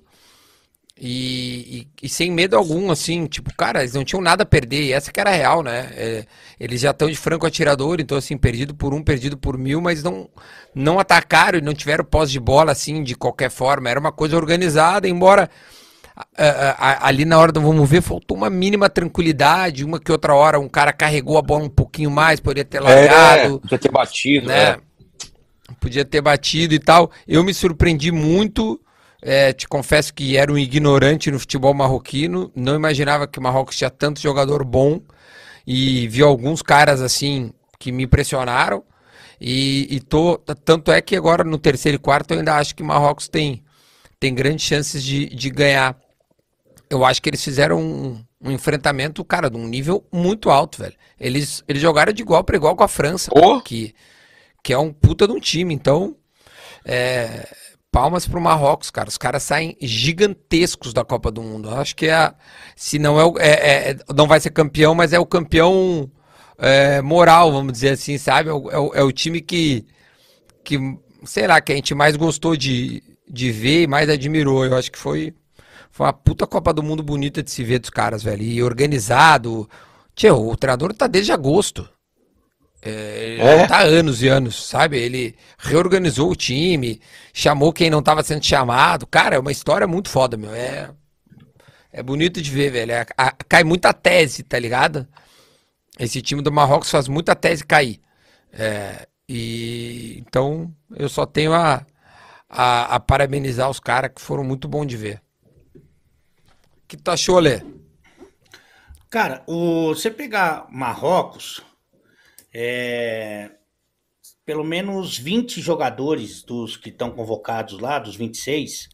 e sem medo algum, assim, tipo, cara, eles não tinham nada a perder, e essa que era a real, né? Eles já estão de franco atirador, então, assim, perdido por 1, perdido por 1000, mas não atacaram e não tiveram posse de bola, assim, de qualquer forma. Era uma coisa organizada, embora ali na hora do vamos ver, faltou uma mínima tranquilidade, uma que outra hora um cara carregou a bola um pouquinho mais, poderia ter largado, Podia ter batido, né? Podia ter batido e tal. Eu me surpreendi muito. Te confesso que era um ignorante no futebol marroquino. Não imaginava que o Marrocos tinha tanto jogador bom. E vi alguns caras assim que me impressionaram. Tanto é que agora no terceiro e quarto eu ainda acho que o Marrocos tem grandes chances de ganhar. Eu acho que eles fizeram um enfrentamento, cara, de um nível muito alto, velho. Eles jogaram de igual para igual com a França, Oh, que é um puta de um time. Então, palmas pro Marrocos, cara. Os caras saem gigantescos da Copa do Mundo. Eu acho que se não não vai ser campeão, mas é o campeão moral, vamos dizer assim, sabe? É o time que, sei lá, que a gente mais gostou de ver e mais admirou. Eu acho que foi uma puta Copa do Mundo bonita de se ver dos caras, velho. E organizado. Tchê, o treinador tá desde agosto. Ele não tá há anos e anos, sabe? Ele reorganizou o time, chamou quem não tava sendo chamado. Cara, é uma história muito foda, meu. É bonito de ver, velho. Cai muita tese, tá ligado? Esse time do Marrocos faz muita tese cair. Então, eu só tenho a parabenizar os caras que foram muito bons de ver. O que tu achou, Lê? Cara, você pegar Marrocos, pelo menos 20 jogadores dos que estão convocados lá, dos 26,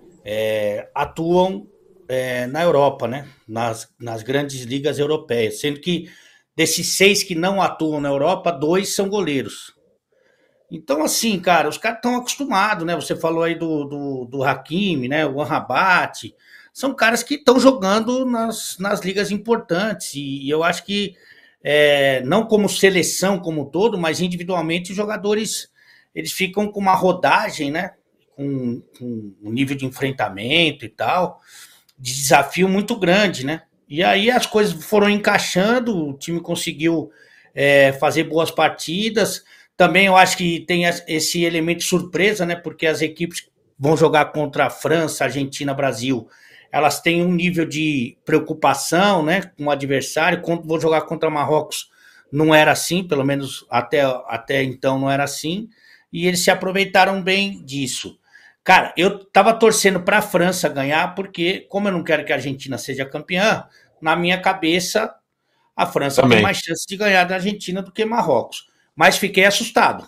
atuam na Europa, né? Nas grandes ligas europeias. Sendo que desses 6 que não atuam na Europa, 2 são goleiros. Então, assim, cara, os caras estão acostumados, né? Você falou aí do Hakimi, né? O Amrabat. São caras que estão jogando nas ligas importantes. E eu acho que não como seleção como um todo, mas individualmente os jogadores eles ficam com uma rodagem, né? Com um nível de enfrentamento e tal, de desafio muito grande, né? E aí as coisas foram encaixando, o time conseguiu fazer boas partidas. Também eu acho que tem esse elemento de surpresa, né? Porque as equipes vão jogar contra a França, Argentina, Brasil, elas têm um nível de preocupação, né, com o adversário. Quando vou jogar contra Marrocos, não era assim, pelo menos até então não era assim, e eles se aproveitaram bem disso. Cara, eu tava torcendo para a França ganhar, porque como eu não quero que a Argentina seja campeã, na minha cabeça a França tem mais chance de ganhar da Argentina do que Marrocos. Mas fiquei assustado.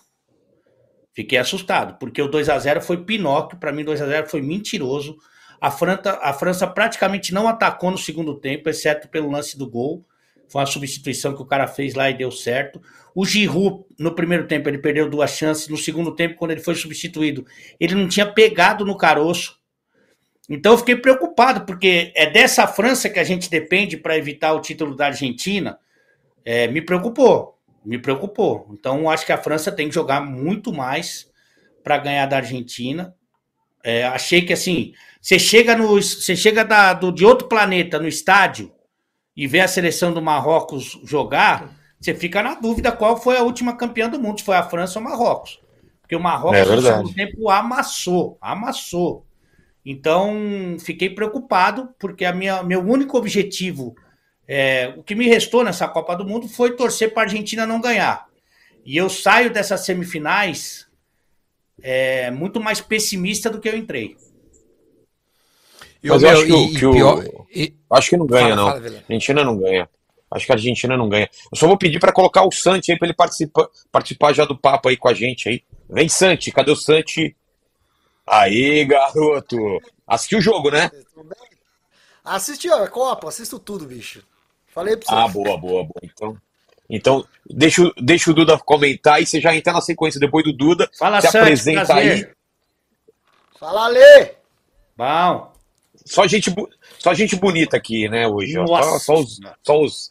Porque o 2-0 foi Pinóquio, para mim 2-0 foi mentiroso. A França praticamente não atacou no segundo tempo, exceto pelo lance do gol. Foi uma substituição que o cara fez lá e deu certo. O Giroud, no primeiro tempo, ele perdeu 2 chances. No segundo tempo, quando ele foi substituído, ele não tinha pegado no caroço. Então eu fiquei preocupado, porque é dessa França que a gente depende para evitar o título da Argentina. Me preocupou. Então acho que a França tem que jogar muito mais para ganhar da Argentina. Achei que assim, você chega de outro planeta no estádio e vê a seleção do Marrocos jogar, você fica na dúvida qual foi a última campeã do mundo, se foi a França ou o Marrocos. Porque o Marrocos no segundo tempo amassou. Então fiquei preocupado, porque meu único objetivo, o que me restou nessa Copa do Mundo foi torcer para a Argentina não ganhar. E eu saio dessas semifinais muito mais pessimista do que eu entrei. Mas eu acho que não ganha, não. A Argentina não ganha. Acho que a Argentina não ganha. Eu só vou pedir para colocar o Santi aí, para ele participar já do papo aí com a gente aí. Vem, Santi, cadê o Santi? Aí, garoto. Assistiu o jogo, né? Assisti, ó, Copa, assisto tudo, bicho. Falei pra você. Boa. Então deixa o Duda comentar e você já entra na sequência. Depois do Duda, fala, se Santi, apresenta prazer. aí. Fala, Lê! Bom. Só gente bonita aqui, né, hoje. Ó. Só os...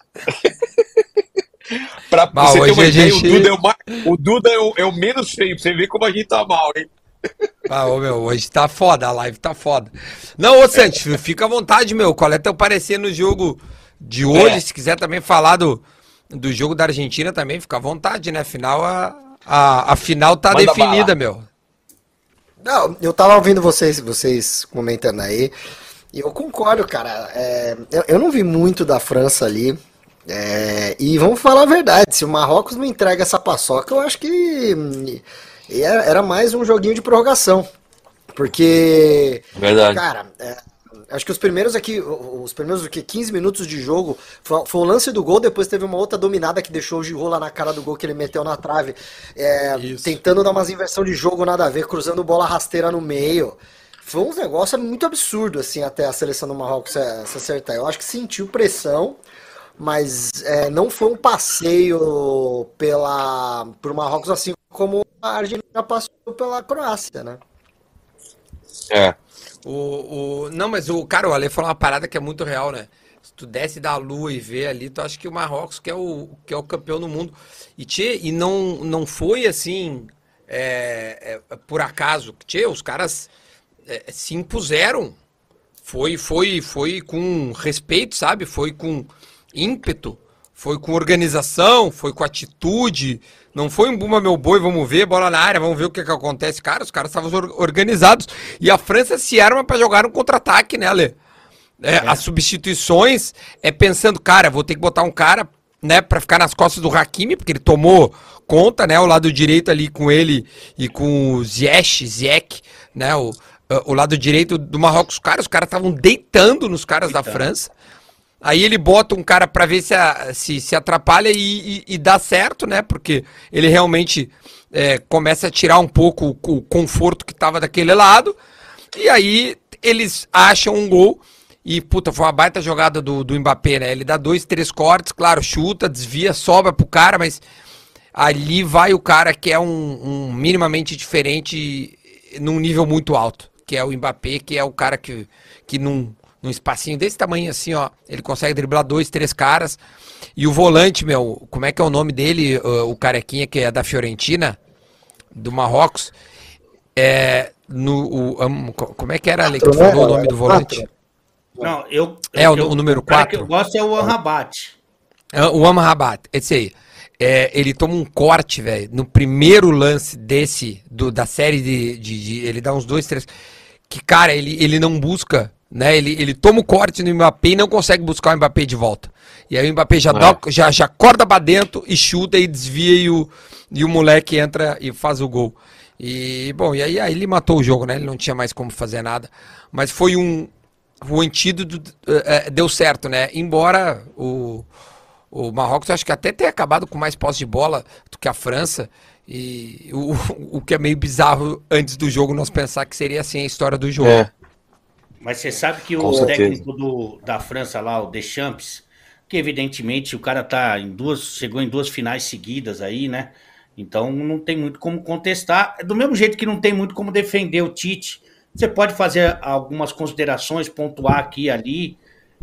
Pra você ter uma ideia, o Duda é o menos feio. Pra você ver como a gente tá mal, hein? Hoje tá foda, a live tá foda. Não, ô Santi, fica à vontade, meu. Qual é teu parecer no jogo de hoje? Se quiser também falar do jogo da Argentina também, fica à vontade, né? Afinal, a final tá Manda definida, bala. meu. Não, eu tava ouvindo vocês comentando aí, e eu concordo, cara. Eu não vi muito da França ali. E vamos falar a verdade, se o Marrocos não entrega essa paçoca, eu acho que era mais um joguinho de prorrogação. Porque, verdade. Cara, acho que os primeiros 15 minutos de jogo foi o lance do gol, depois teve uma outra dominada que deixou o Giroud lá na cara do gol que ele meteu na trave, tentando dar umas inversão de jogo nada a ver, cruzando bola rasteira no meio. Foi um negócio muito absurdo, assim, até a seleção do Marrocos se acertar. Eu acho que sentiu pressão, mas não foi um passeio pro Marrocos, assim como a Argentina passou pela Croácia, né? Não, mas o Ale falou uma parada que é muito real, né? Se tu desce da lua e vê ali, tu acha que o Marrocos que é o campeão do mundo. E não foi assim por acaso. Os caras se impuseram. Foi com respeito, sabe? Foi com ímpeto, foi com organização, foi com atitude. Não foi um bumba meu boi, vamos ver, bola na área, vamos ver o que acontece. Cara, os caras estavam organizados. E a França se arma para jogar um contra-ataque, né, Lê? As substituições pensando, cara, vou ter que botar um cara, né, para ficar nas costas do Hakimi, porque ele tomou conta, né, o lado direito ali com ele e com o Ziyech, né, o lado direito do Marrocos. Os caras estavam deitando nos caras da França. Aí ele bota um cara pra ver se atrapalha e dá certo, né? Porque ele realmente começa a tirar um pouco o conforto que tava daquele lado. E aí eles acham um gol. E, puta, foi uma baita jogada do Mbappé, né? Ele dá 2, 3 cortes, claro, chuta, desvia, sobra pro cara, mas ali vai o cara que é um minimamente diferente num nível muito alto, que é o Mbappé, que é o cara que num espacinho desse tamanho assim, ó. Ele consegue driblar 2, 3 caras. E o volante, meu, como é que é o nome dele? O carequinha que é da Fiorentina, do Marrocos. Como é que era ali que tu falou o nome do volante? Não, o número 4. que eu gosto é o Amrabat. O Amrabat, esse aí. Ele toma um corte, velho, no primeiro lance da série ele dá uns 2, 3. Que, cara, ele não busca, né? Ele toma o corte no Mbappé e não consegue buscar o Mbappé de volta. E aí o Mbappé já corta pra dentro e chuta e desvia e o moleque entra e faz o gol. E, bom, e aí ele matou o jogo, né? Ele não tinha mais como fazer nada. Mas foi o antídoto deu certo, né? Embora o Marrocos, acho que até tenha acabado com mais posse de bola do que a França. E o que é meio bizarro antes do jogo nós pensar que seria assim a história do jogo. Mas você sabe que o técnico da França lá, o Deschamps, que evidentemente o cara chegou em 2 finais seguidas aí, né? Então não tem muito como contestar. Do mesmo jeito que não tem muito como defender o Tite. Você pode fazer algumas considerações, pontuar aqui e ali,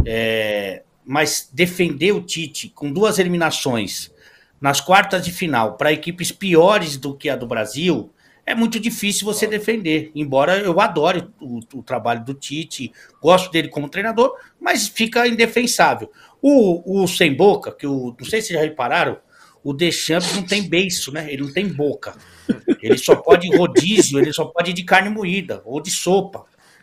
mas defender o Tite com 2 eliminações nas quartas de final para equipes piores do que a do Brasil, é muito difícil você defender. Embora eu adore o trabalho do Tite, gosto dele como treinador, mas fica indefensável. O sem boca, não sei se já repararam, o Deschamps não tem beiço, né? Ele não tem boca. Ele só pode rodízio, ele só pode ir de carne moída ou de sopa.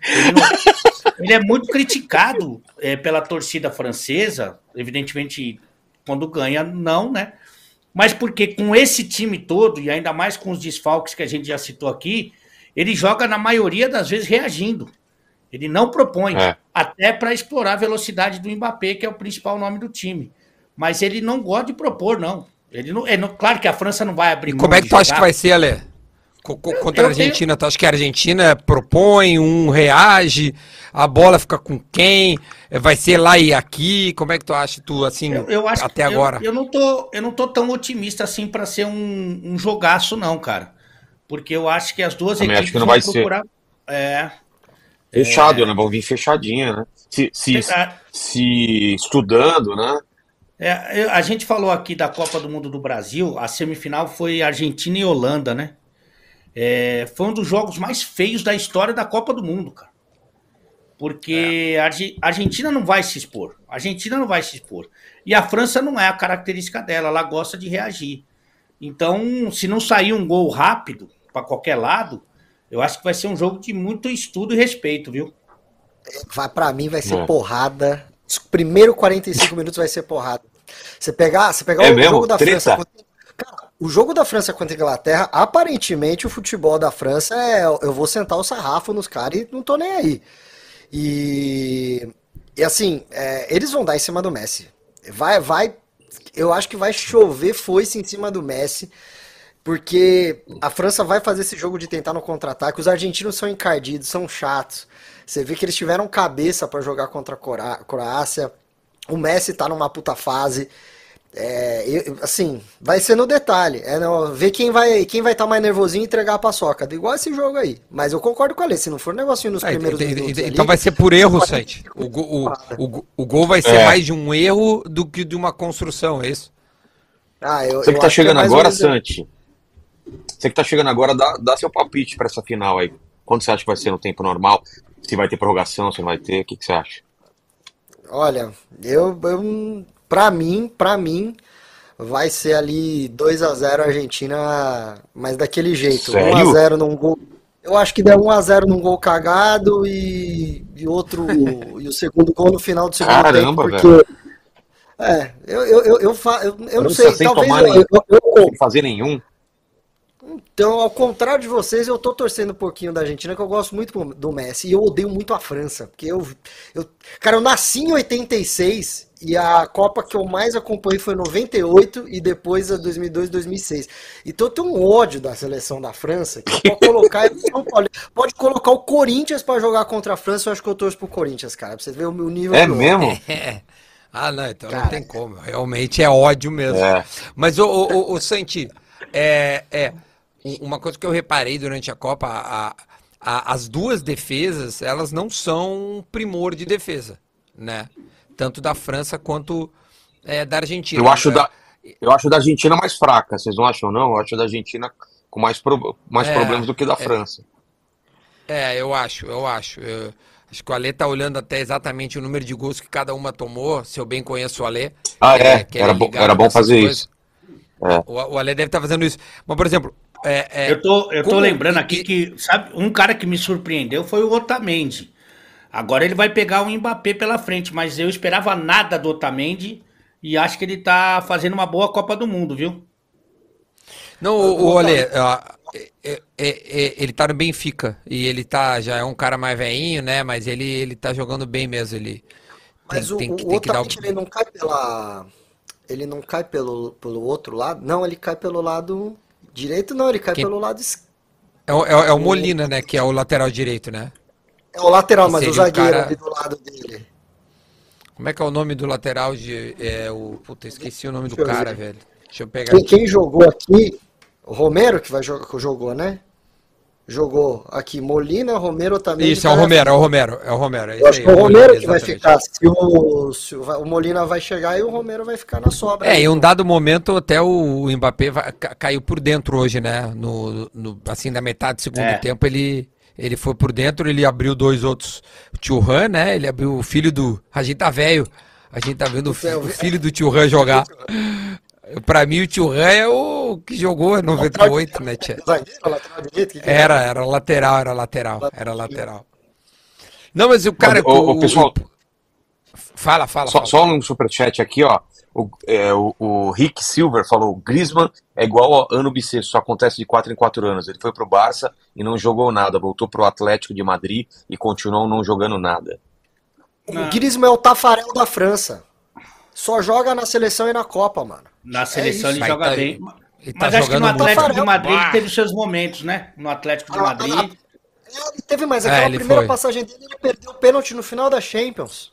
Ele é muito criticado pela torcida francesa, evidentemente, quando ganha, não, né? Mas porque com esse time todo, e ainda mais com os desfalques que a gente já citou aqui, ele joga na maioria das vezes reagindo. Ele não propõe, até para explorar a velocidade do Mbappé, que é o principal nome do time. Mas ele não gosta de propor, não. Claro que a França não vai abrir mão. Como é que tu acha que vai ser, Ale? Contra a Argentina, tu acha que a Argentina propõe, reage, a bola fica com quem? Vai ser lá e aqui? Como é que tu acha, assim, eu acho até agora? Eu não tô tão otimista assim para ser um jogaço, não, cara. Porque eu acho que as duas Também equipes acho que não vai procurar. Fechado, né? Vão vir fechadinha, né? Se estudando, né? A gente falou aqui da Copa do Mundo do Brasil, a semifinal foi Argentina e Holanda, né? Foi um dos jogos mais feios da história da Copa do Mundo, cara. Porque a Argentina não vai se expor. A Argentina não vai se expor. E a França não é a característica dela, ela gosta de reagir. Então, se não sair um gol rápido para qualquer lado, eu acho que vai ser um jogo de muito estudo e respeito, viu? Pra mim vai ser porrada. Os primeiros 45 minutos vai ser porrada. Você pegar o jogo da França. Cara, o jogo da França contra a Inglaterra, aparentemente o futebol da França eu vou sentar o sarrafo nos caras e não tô nem aí. E assim, eles vão dar em cima do Messi. Eu acho que vai chover foice em cima do Messi, porque a França vai fazer esse jogo de tentar no contra-ataque. Os argentinos são encardidos, são chatos. Você vê que eles tiveram cabeça para jogar contra a Croácia. O Messi tá numa puta fase. Assim, vai ser no detalhe. Ver quem vai estar mais nervosinho e entregar a paçoca. Igual esse jogo aí. Mas eu concordo com ele. Se não for um negocinho nos primeiros minutos. Então vai ser por erro, Santi. O gol vai ser mais de um erro do que de uma construção, é isso? Você que tá chegando agora, Santi. Você que tá chegando agora, dá seu palpite para essa final aí. Quando você acha que vai ser no tempo normal? Se vai ter prorrogação, se não vai ter, o que você acha? Olha, pra mim, vai ser ali 2-0 Argentina, mas daquele jeito. Sério? 1-0 num gol. Eu acho que der 1-0 num gol cagado e outro e o segundo gol no final do segundo tempo, porque eu não sei, talvez sem fazer nenhum. Então, ao contrário de vocês, eu tô torcendo um pouquinho da Argentina, que eu gosto muito do Messi, e eu odeio muito a França, porque cara, eu nasci em 86, e a Copa que eu mais acompanhei foi 98, e depois a 2002, 2006. Então eu tenho um ódio da seleção da França, que pode colocar o Corinthians pra jogar contra a França, eu acho que eu torço pro Corinthians, cara, pra você ver o nível. É mesmo? Não, então cara, não tem como, realmente é ódio mesmo. Mas, o Santi, uma coisa que eu reparei durante a Copa, as duas defesas, elas não são um primor de defesa, né? Tanto da França quanto da Argentina. Eu acho da Argentina mais fraca, vocês não acham, não? Eu acho da Argentina com mais problemas do que da França. Eu acho. Acho que o Ale tá olhando até exatamente o número de gols que cada uma tomou, se eu bem conheço o Ale. Era bom fazer isso. O Ale deve estar fazendo isso. Mas, por exemplo... eu tô lembrando aqui que, sabe, um cara que me surpreendeu foi o Otamendi. Agora ele vai pegar o Mbappé pela frente, mas eu esperava nada do Otamendi e acho que ele tá fazendo uma boa Copa do Mundo, viu? Não, o Ale, ele tá no Benfica e ele já é um cara mais velhinho, né? Mas ele tá jogando bem mesmo. Mas o Otamendi, ele não cai ele não cai pelo outro lado? Não, ele cai pelo lado direito, não, ele cai pelo lado esquerdo. É o Molina, né? Que é o lateral direito, né? É o lateral, mas o zagueiro ali do lado dele. Como é que é o nome do lateral puta, esqueci o nome do cara, velho. Deixa eu pegar quem jogou aqui, o Romero que jogou, né? Jogou aqui Molina, Romero também. Isso, é o Romero. Eu acho que é o Romero que vai ficar. Se o Molina vai chegar e o Romero vai ficar na sobra. Em um dado momento até o Mbappé caiu por dentro hoje, né? Assim, da metade do segundo tempo ele foi por dentro, ele abriu dois outros. O Thuram, né? Ele abriu o filho do... A gente tá velho. A gente tá vendo o filho do Thuram jogar. Pra mim, o Thuram é o que jogou em 98, né, tia? Era lateral. Não, mas o cara... Pessoal, fala. Só um superchat aqui, ó. O Rick Silver falou: Griezmann é igual ao ano bissexto, só acontece de 4 em 4 anos. Ele foi pro Barça e não jogou nada, voltou pro Atlético de Madrid e continuou não jogando nada. O Griezmann é o Tafarel da França. Só joga na seleção e na Copa, mano. Na seleção ele joga bem. Mas acho que no Atlético de Madrid ele teve seus momentos, né? No Atlético de Madrid. Ele teve, mas aquela primeira passagem dele, ele perdeu o pênalti no final da Champions.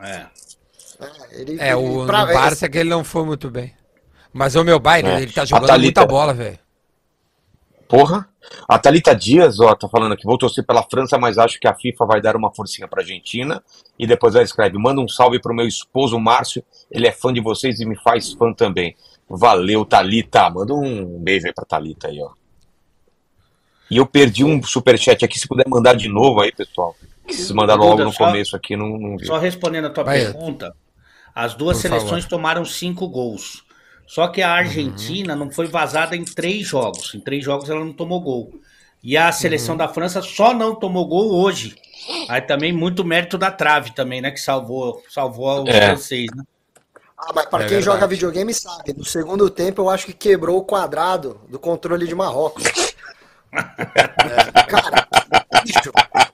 No Barça que ele não foi muito bem. Mas o meu baile, ele tá jogando muita bola, velho. Porra. A Thalita Dias, ó, tá falando aqui, vou torcer pela França, mas acho que a FIFA vai dar uma forcinha pra Argentina. E depois ela escreve: manda um salve pro meu esposo Márcio, ele é fã de vocês e me faz fã também. Valeu, Thalita. Manda um beijo aí pra Thalita aí, ó. E eu perdi um superchat aqui, se puder mandar de novo aí, pessoal. Que se mandaram logo no começo aqui, não vi. Só respondendo a tua pergunta, as duas seleções tomaram 5 gols. Só que a Argentina não foi vazada em 3 jogos. Em 3 jogos ela não tomou gol. E a seleção da França só não tomou gol hoje. Aí também muito mérito da trave também, né? Que salvou os franceses, né? Mas para quem joga videogame sabe, no segundo tempo eu acho que quebrou o quadrado do controle de Marrocos. Cara, bicho.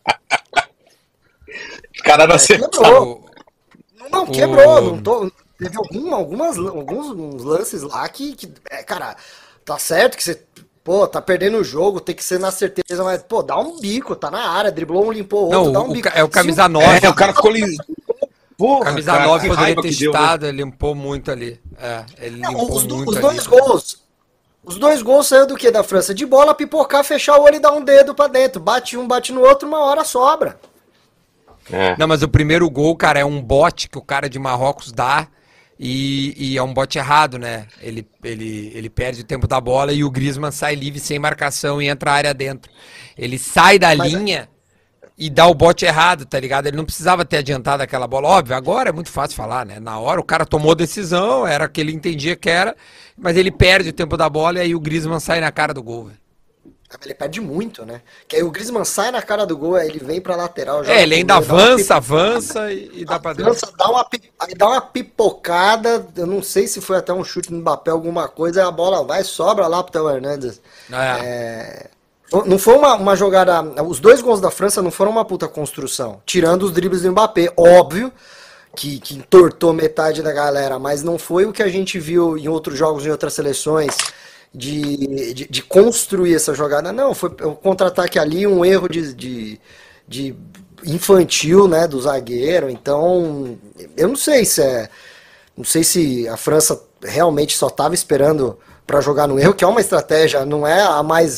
Cara, quebrou. Não, quebrou. Teve alguns lances lá que, cara, tá certo que você, tá perdendo o jogo, tem que ser na certeza, mas, dá um bico, tá na área, driblou um, limpou o outro, dá um bico. É o camisa 9. O cara ficou Porra, camisa 9 poderia ter estado, ele limpou muito ali. Ele limpou muito ali. Os dois gols saiu do que da França? De bola, pipocar, fechar o olho e dar um dedo pra dentro. Bate um, bate no outro, uma hora sobra. Não, mas o primeiro gol, cara, é um bote que o cara de Marrocos dá e é um bote errado, né? Ele perde o tempo da bola e o Griezmann sai livre sem marcação e entra a área dentro. Ele sai da linha e dá o bote errado, tá ligado? Ele não precisava ter adiantado aquela bola. Óbvio, agora é muito fácil falar, né? Na hora o cara tomou decisão, era que ele entendia que era, mas ele perde o tempo da bola e aí o Griezmann sai na cara do gol, velho. Ele perde muito, né? Que aí o Griezmann sai na cara do gol, aí ele vem pra lateral. Ele ainda avança e dá pra dentro. Dá uma pipocada, eu não sei se foi até um chute no Mbappé, alguma coisa, a bola vai, sobra lá pro Theo Hernandes. Não foi uma jogada... Os 2 gols da França não foram uma puta construção, tirando os dribles do Mbappé. Óbvio que entortou metade da galera, mas não foi o que a gente viu em outros jogos, em outras seleções... De construir essa jogada, não, foi o contra-ataque ali, um erro de infantil, né, do zagueiro. Então, eu não sei se a França realmente só estava esperando para jogar no erro, que é uma estratégia, não é a mais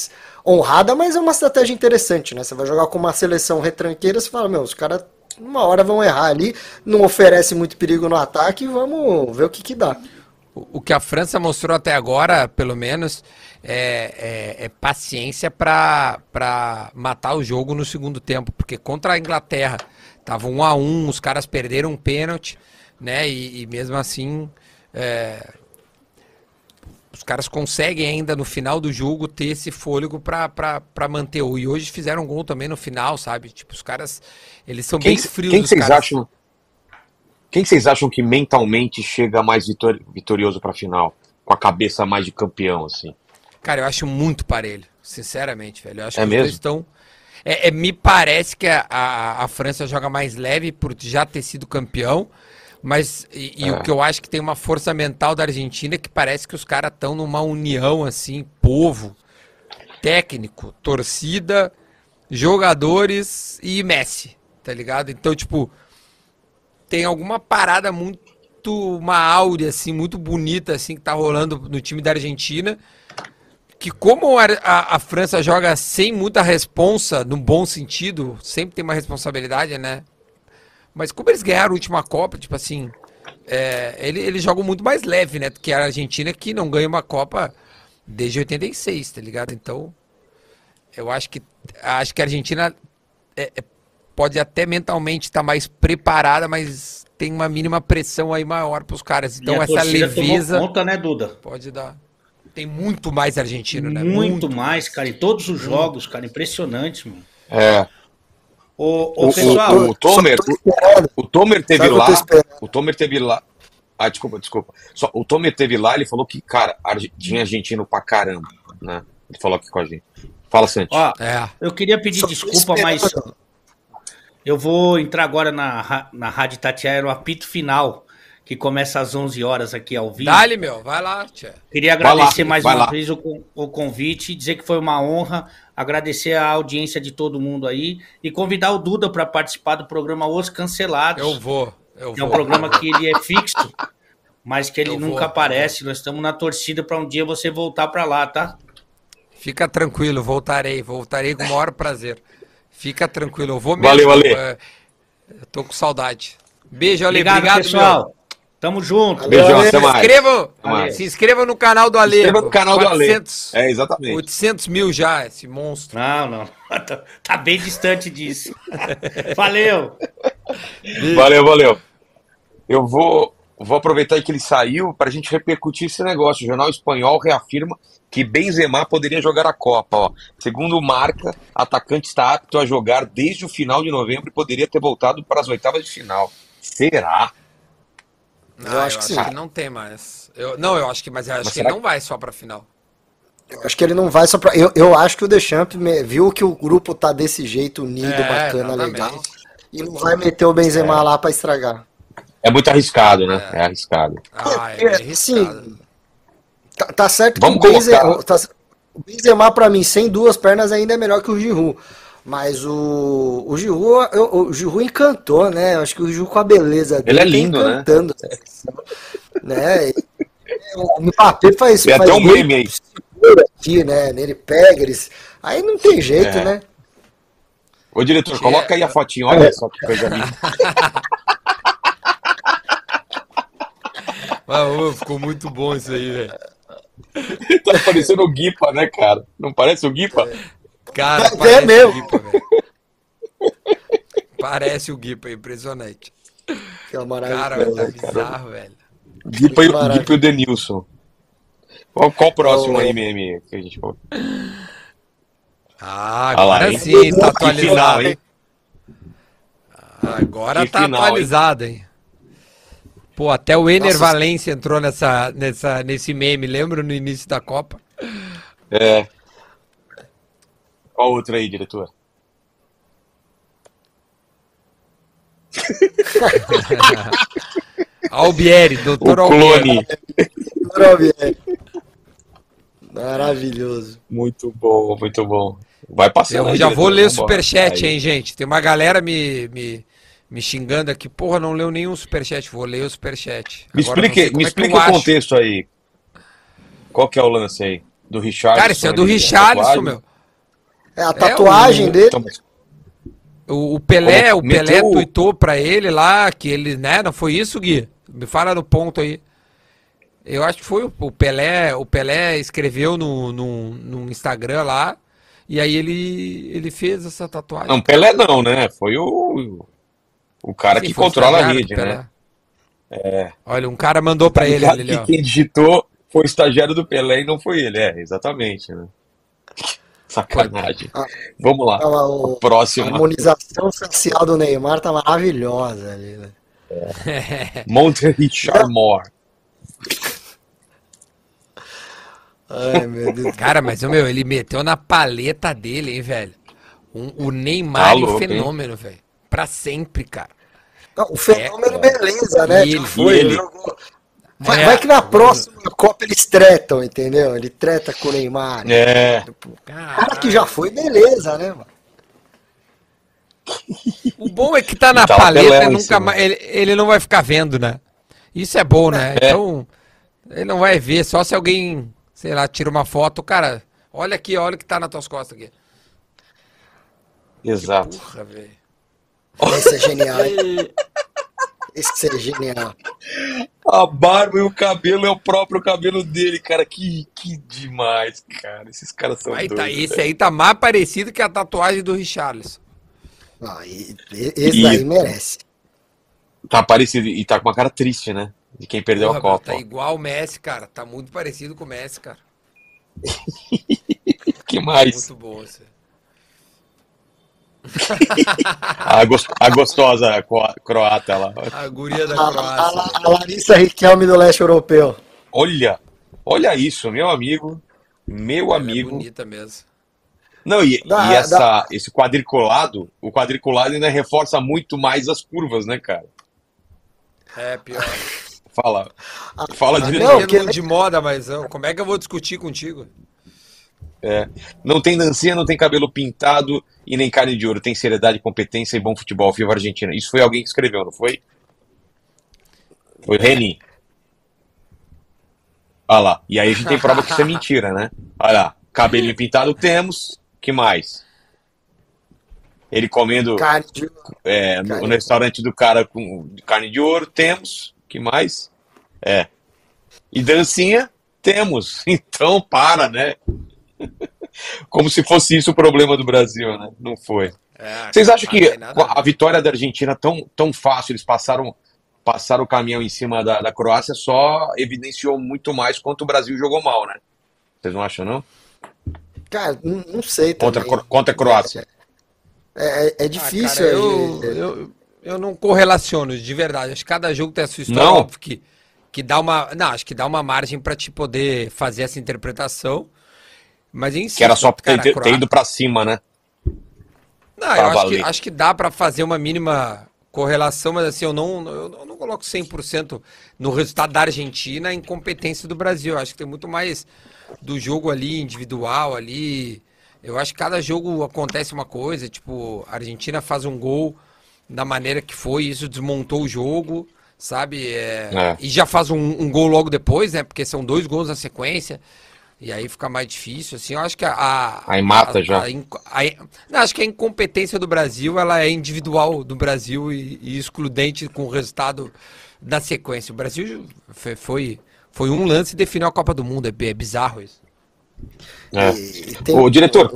honrada, mas é uma estratégia interessante, né? Você vai jogar com uma seleção retranqueira, você fala, meu, os caras uma hora vão errar ali, não oferece muito perigo no ataque, vamos ver o que dá. O que a França mostrou até agora, pelo menos, é paciência para matar o jogo no segundo tempo, porque contra a Inglaterra tava 1-1, os caras perderam um pênalti, né? E mesmo assim, os caras conseguem ainda no final do jogo ter esse fôlego para manter. E hoje fizeram um gol também no final, sabe? Tipo, os caras, eles são bem frios. Quem vocês acham que mentalmente chega mais vitorioso pra final? Com a cabeça mais de campeão, assim? Cara, eu acho muito parelho, sinceramente, velho. Eu acho que os dois estão... me parece que a França joga mais leve por já ter sido campeão, mas o que eu acho que tem uma força mental da Argentina é que parece que os caras estão numa união, assim, povo, técnico, torcida, jogadores e Messi, tá ligado? Então, tipo... tem alguma parada uma áurea, assim, muito bonita, assim, que tá rolando no time da Argentina, que como a França joga sem muita responsa, no bom sentido, sempre tem uma responsabilidade, né? Mas como eles ganharam a última Copa, tipo assim, eles jogam muito mais leve, né? Do que a Argentina, que não ganha uma Copa desde 86, tá ligado? Então, eu acho que a Argentina pode até mentalmente estar mais preparada, mas tem uma mínima pressão aí maior para os caras. Então essa leveza conta, né, Duda? Pode dar. Tem muito mais argentino, né? Muito mais, cara. Em todos os jogos, cara. Impressionante, mano. Pessoal, o Tomer teve lá. O Tomer teve lá. Ah, desculpa. O Tomer teve lá, ele falou que, cara, tinha argentino pra caramba, né? Ele falou aqui com a gente. Fala, Santi. Eu queria pedir desculpa, mas... eu vou entrar agora na Rádio Itatiaia no apito final, que começa às 11 horas aqui ao vivo. Dale, meu, vai lá, tia. Queria agradecer mais uma vez o convite, dizer que foi uma honra, agradecer a audiência de todo mundo aí e convidar o Duda para participar do programa Os Cancelados. Eu vou. É um programa que ele é fixo, mas que ele nunca aparece. Nós estamos na torcida para um dia você voltar para lá, tá? Fica tranquilo, voltarei com o maior prazer. Fica tranquilo, eu vou mesmo. Valeu, Ale. Eu tô com saudade. Beijo, Ale. Obrigado, pessoal. Meu. Tamo junto. Beijão, até mais. Se inscreva no canal do Ale. Se inscreva no canal do Ale. Exatamente. 800 mil já, esse monstro. Não. Tá bem distante disso. Valeu. Valeu. Eu vou aproveitar que ele saiu para a gente repercutir esse negócio. O Jornal Espanhol reafirma que Benzema poderia jogar a Copa. Ó. Segundo Marca, atacante está apto a jogar desde o final de novembro e poderia ter voltado para as oitavas de final. Será? Eu acho que não tem mais. Eu acho que ele não vai só para final. Eu acho que ele não vai só para. Eu acho que o Deschamps viu que o grupo tá desse jeito unido, bacana, exatamente. Legal, e não vai meter o Benzema lá para estragar. É muito arriscado, né? É arriscado. É arriscado. Sim. Tá certo que o Benzema, pra mim, sem duas pernas, ainda é melhor que o Giroud. Mas o Giroud encantou, né? Eu acho que o Giroud com a beleza dele. Ele é lindo, encantando, né? O Mbappé faz até um meme aí. Aqui, né? Ele pega, aí não tem jeito, né? Ô, diretor, coloca aí a fotinha, olha só que coisa linda. Ficou muito bom isso aí, velho. Tá parecendo o Guipa, né, cara? Não parece o Guipa? Cara, parece mesmo. O Guipa, velho. Parece o Guipa, impressionante. Que é maravilha. Cara, tá bizarro, velho. Guipa e o Denilson. Qual o próximo aí, meme, que a gente falou? Agora sim, tá atualizado. Final, hein? Agora tá atualizado, hein? Pô, até o Ener Valencia entrou nesse meme, lembra no início da Copa? Qual outro aí, diretor? Albieri, doutor Albieri. Maravilhoso. Muito bom. Vai passando. Eu já vou ler o superchat, hein, gente? Tem uma galera me xingando aqui. Porra, não leu nenhum superchat. Vou ler o superchat. Me explica o contexto aí. Qual que é o lance aí? Do Richardson? Cara, esse é do Richarlison, meu. É a tatuagem dele. O Pelé tuitou pra ele lá, que ele, né? Não foi isso, Gui? Me fala no ponto aí. Eu acho que foi o Pelé escreveu no Instagram lá, e aí ele fez essa tatuagem. Não, Pelé não, né? Foi o cara que controla a rede, né? Olha, um cara mandou pra ele ali, ó. Quem digitou foi o estagiário do Pelé e não foi ele. Exatamente, né? Sacanagem. Vamos lá. A harmonização facial do Neymar tá maravilhosa ali, né? Monte Richard Moore. Ai, meu Deus. Cara, mas ele meteu na paleta dele, hein, velho? O Neymar é um fenômeno, velho. Pra sempre, cara. Não, o fenômeno, beleza, né? Ele jogou. Vai que na próxima Copa eles tretam, entendeu? Ele treta com o Neymar. O cara que já foi, beleza, né, mano? O bom é que tá na paleta, ele não vai ficar vendo, né? Isso é bom, né? Então, ele não vai ver, só se alguém, sei lá, tira uma foto. Cara, olha aqui, olha o que tá nas tuas costas aqui. Exato. Porra, velho. Esse é genial. Esse é genial. A barba e o cabelo é o próprio cabelo dele, cara. Que demais, cara. Esses caras são doidos. Esse aí tá mais parecido que a tatuagem do Richarlison. Esse daí merece. Tá parecido. E tá com uma cara triste, né? De quem perdeu a Copa. Tá igual o Messi, cara. Tá muito parecido com o Messi, cara. Que mais? Muito bom esse. A gostosa croata lá. A guria da Croácia. A Larissa Riquelme do leste europeu. Olha isso, meu amigo. Ela é bonita mesmo. Não, esse quadriculado, o quadriculado ainda reforça muito mais as curvas, né, cara? É, pior. Fala de novo. De moda, mas como é que eu vou discutir contigo? Não tem dancinha, não tem cabelo pintado e nem carne de ouro. Tem seriedade, competência e bom futebol. Viva a Argentina. Isso foi alguém que escreveu, não foi? Foi Reni. Olha lá. E aí a gente tem prova que isso é mentira, né? Olha lá. Cabelinho pintado temos. Que mais? Ele comendo no restaurante do cara com carne de ouro. Temos. Que mais? E dancinha? Temos. Então para, né? Como se fosse isso o problema do Brasil, né? Não foi. Vocês acham que a vitória da Argentina tão fácil, eles passaram o caminhão em cima da Croácia, só evidenciou muito mais quanto o Brasil jogou mal, né? Vocês não acham, não? Cara, não sei também. Contra a Croácia. É difícil. Cara, eu não correlaciono, de verdade. Acho que cada jogo tem a sua história. Não. Óbvio que dá uma... Não, acho que dá uma margem pra te poder fazer essa interpretação. Mas em si, que era só ter ido pra cima, né? Não, eu acho que dá pra fazer uma mínima correlação, mas assim, eu não coloco 100% no resultado da Argentina em competência do Brasil. Eu acho que tem muito mais do jogo ali, individual ali. Eu acho que cada jogo acontece uma coisa, tipo, a Argentina faz um gol da maneira que foi, isso desmontou o jogo, sabe? E já faz um gol logo depois, né? Porque são 2 gols na sequência. E aí fica mais difícil, assim, eu acho que aí mata já. Não, acho que a incompetência do Brasil, ela é individual do Brasil e excludente com o resultado da sequência. O Brasil foi um lance e definiu a Copa do Mundo, é bizarro isso. O diretor,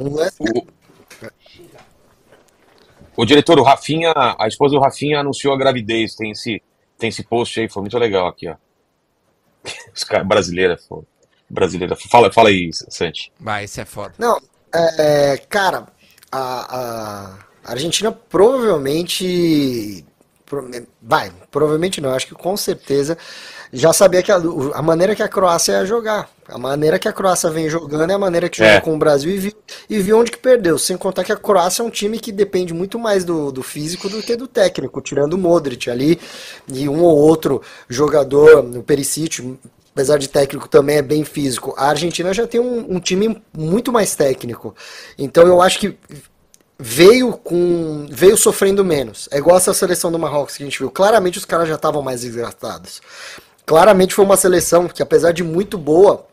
o diretor, o Rafinha, a esposa do Rafinha anunciou a gravidez, tem esse post aí, foi muito legal aqui, ó. Os caras brasileira. Fala aí, Santi. Vai, isso é foda. Não, cara, a Argentina provavelmente não, acho que com certeza já sabia que a maneira que a Croácia ia jogar. A maneira que a Croácia vem jogando é a maneira que jogou com o Brasil e viu onde que perdeu. Sem contar que a Croácia é um time que depende muito mais do físico do que do técnico, tirando o Modric ali e um ou outro jogador, o Perisic, apesar de técnico também é bem físico. A Argentina já tem um time muito mais técnico. Então eu acho que veio sofrendo menos. É igual essa seleção do Marrocos que a gente viu. Claramente os caras já estavam mais desgastados. Claramente foi uma seleção que, apesar de muito boa,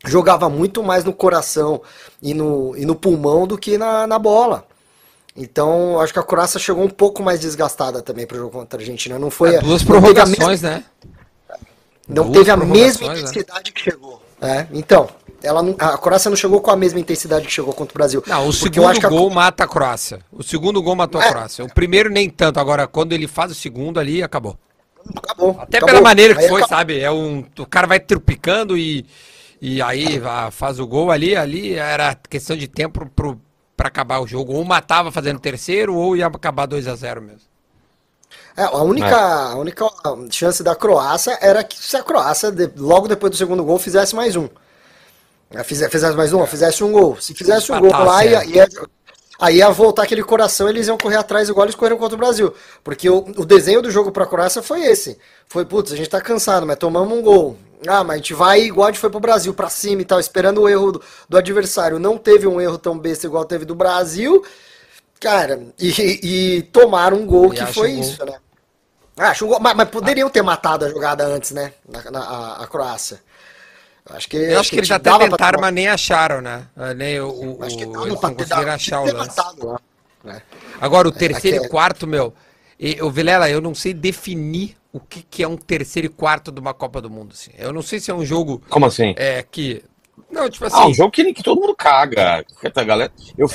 jogava muito mais no coração e no pulmão do que na bola. Então, acho que a Croácia chegou um pouco mais desgastada também para o jogo contra a Argentina. Não foi duas prorrogações, né? Não teve a mesma intensidade que chegou. Então, a Croácia não chegou com a mesma intensidade que chegou contra o Brasil. Não, o segundo gol mata a Croácia. O segundo gol matou a Croácia. O primeiro nem tanto. Agora, quando ele faz o segundo ali, acabou. Até pela maneira que foi, sabe? O cara vai trupicando e aí faz o gol ali era questão de tempo pra acabar o jogo. Ou matava fazendo terceiro, ou ia acabar 2-0 mesmo. A única chance da Croácia era que se a Croácia, logo depois do segundo gol, fizesse mais um. Fizesse um gol. Se fizesse um gol lá, aí ia voltar aquele coração, eles iam correr atrás igual eles correram contra o Brasil. Porque o desenho do jogo pra Croácia foi esse. Foi, putz, a gente tá cansado, mas tomamos um gol. Mas a gente vai igual a gente foi pro Brasil, pra cima e tal, esperando o erro do adversário. Não teve um erro tão besta igual teve do Brasil, cara, e tomaram um gol que foi isso, né? Acho um gol, mas poderiam ter matado a jogada antes, né? A Croácia. Acho que eles até tentaram, mas nem acharam, né? Nem acho que eles não conseguiram achar o lance. Lá, né? Agora, o terceiro e quarto, o Vilela, eu não sei definir o que é um terceiro e quarto de uma Copa do Mundo. Assim. Eu não sei se é um jogo... Como assim? Não, tipo assim... um jogo que todo mundo caga. Galera. Eu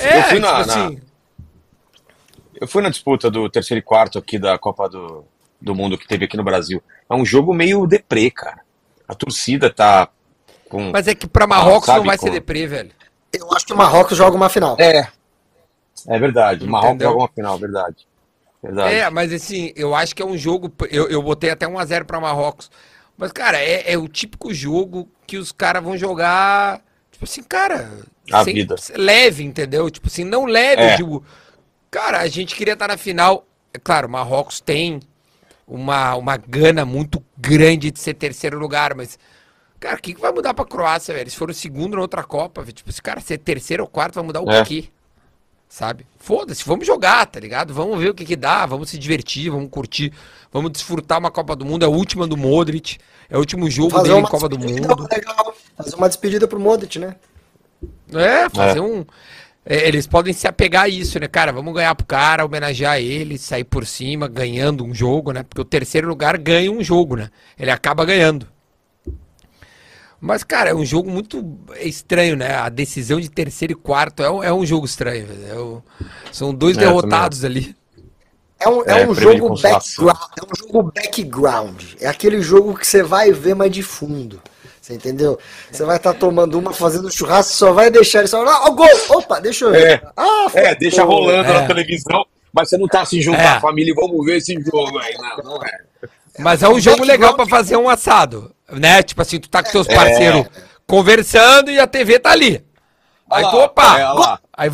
fui na disputa do terceiro e quarto aqui da Copa do Mundo que teve aqui no Brasil. É um jogo meio deprê, cara. A torcida tá... Mas é que pra Marrocos não vai ser deprê, velho. Eu acho que o Marrocos joga uma final. É verdade. O Marrocos joga uma final, verdade. Mas assim, eu acho que é um jogo... Eu botei até 1-0 pra Marrocos. Mas, cara, é o típico jogo que os caras vão jogar... Tipo assim, cara... Leve, entendeu? Tipo assim, não leve. Tipo, cara, a gente queria estar na final. É claro, o Marrocos tem uma gana muito grande de ser terceiro lugar, mas... Cara, o que vai mudar pra Croácia, velho? Eles foram segundo na outra Copa, velho. Tipo, esse cara ser terceiro ou quarto vai mudar o quê? Sabe? Foda-se, vamos jogar, tá ligado? Vamos ver o que dá, vamos se divertir, vamos curtir, vamos desfrutar uma Copa do Mundo. É a última do Modric, é o último jogo dele em Copa do Mundo. Fazer uma despedida pro Modric, né? Fazer um... Eles podem se apegar a isso, né, cara? Vamos ganhar pro cara, homenagear ele, sair por cima, ganhando um jogo, né? Porque o terceiro lugar ganha um jogo, né? Ele acaba ganhando. Mas, cara, é um jogo muito estranho, né? A decisão de terceiro e quarto é um jogo estranho, velho. São dois derrotados ali. É um jogo background. É aquele jogo que você vai ver, mas de fundo. Você entendeu? Você vai estar tomando uma, fazendo churrasco, só vai deixar ele só... gol! Opa, deixa eu ver. Deixa rolando na televisão, mas você não tá assim junto com a família e vamos ver esse jogo aí. Não é. Mas é um jogo legal pra fazer um assado, né? Tipo assim, tu tá com teus parceiros conversando e a TV tá ali. Aí tu, opa! Aí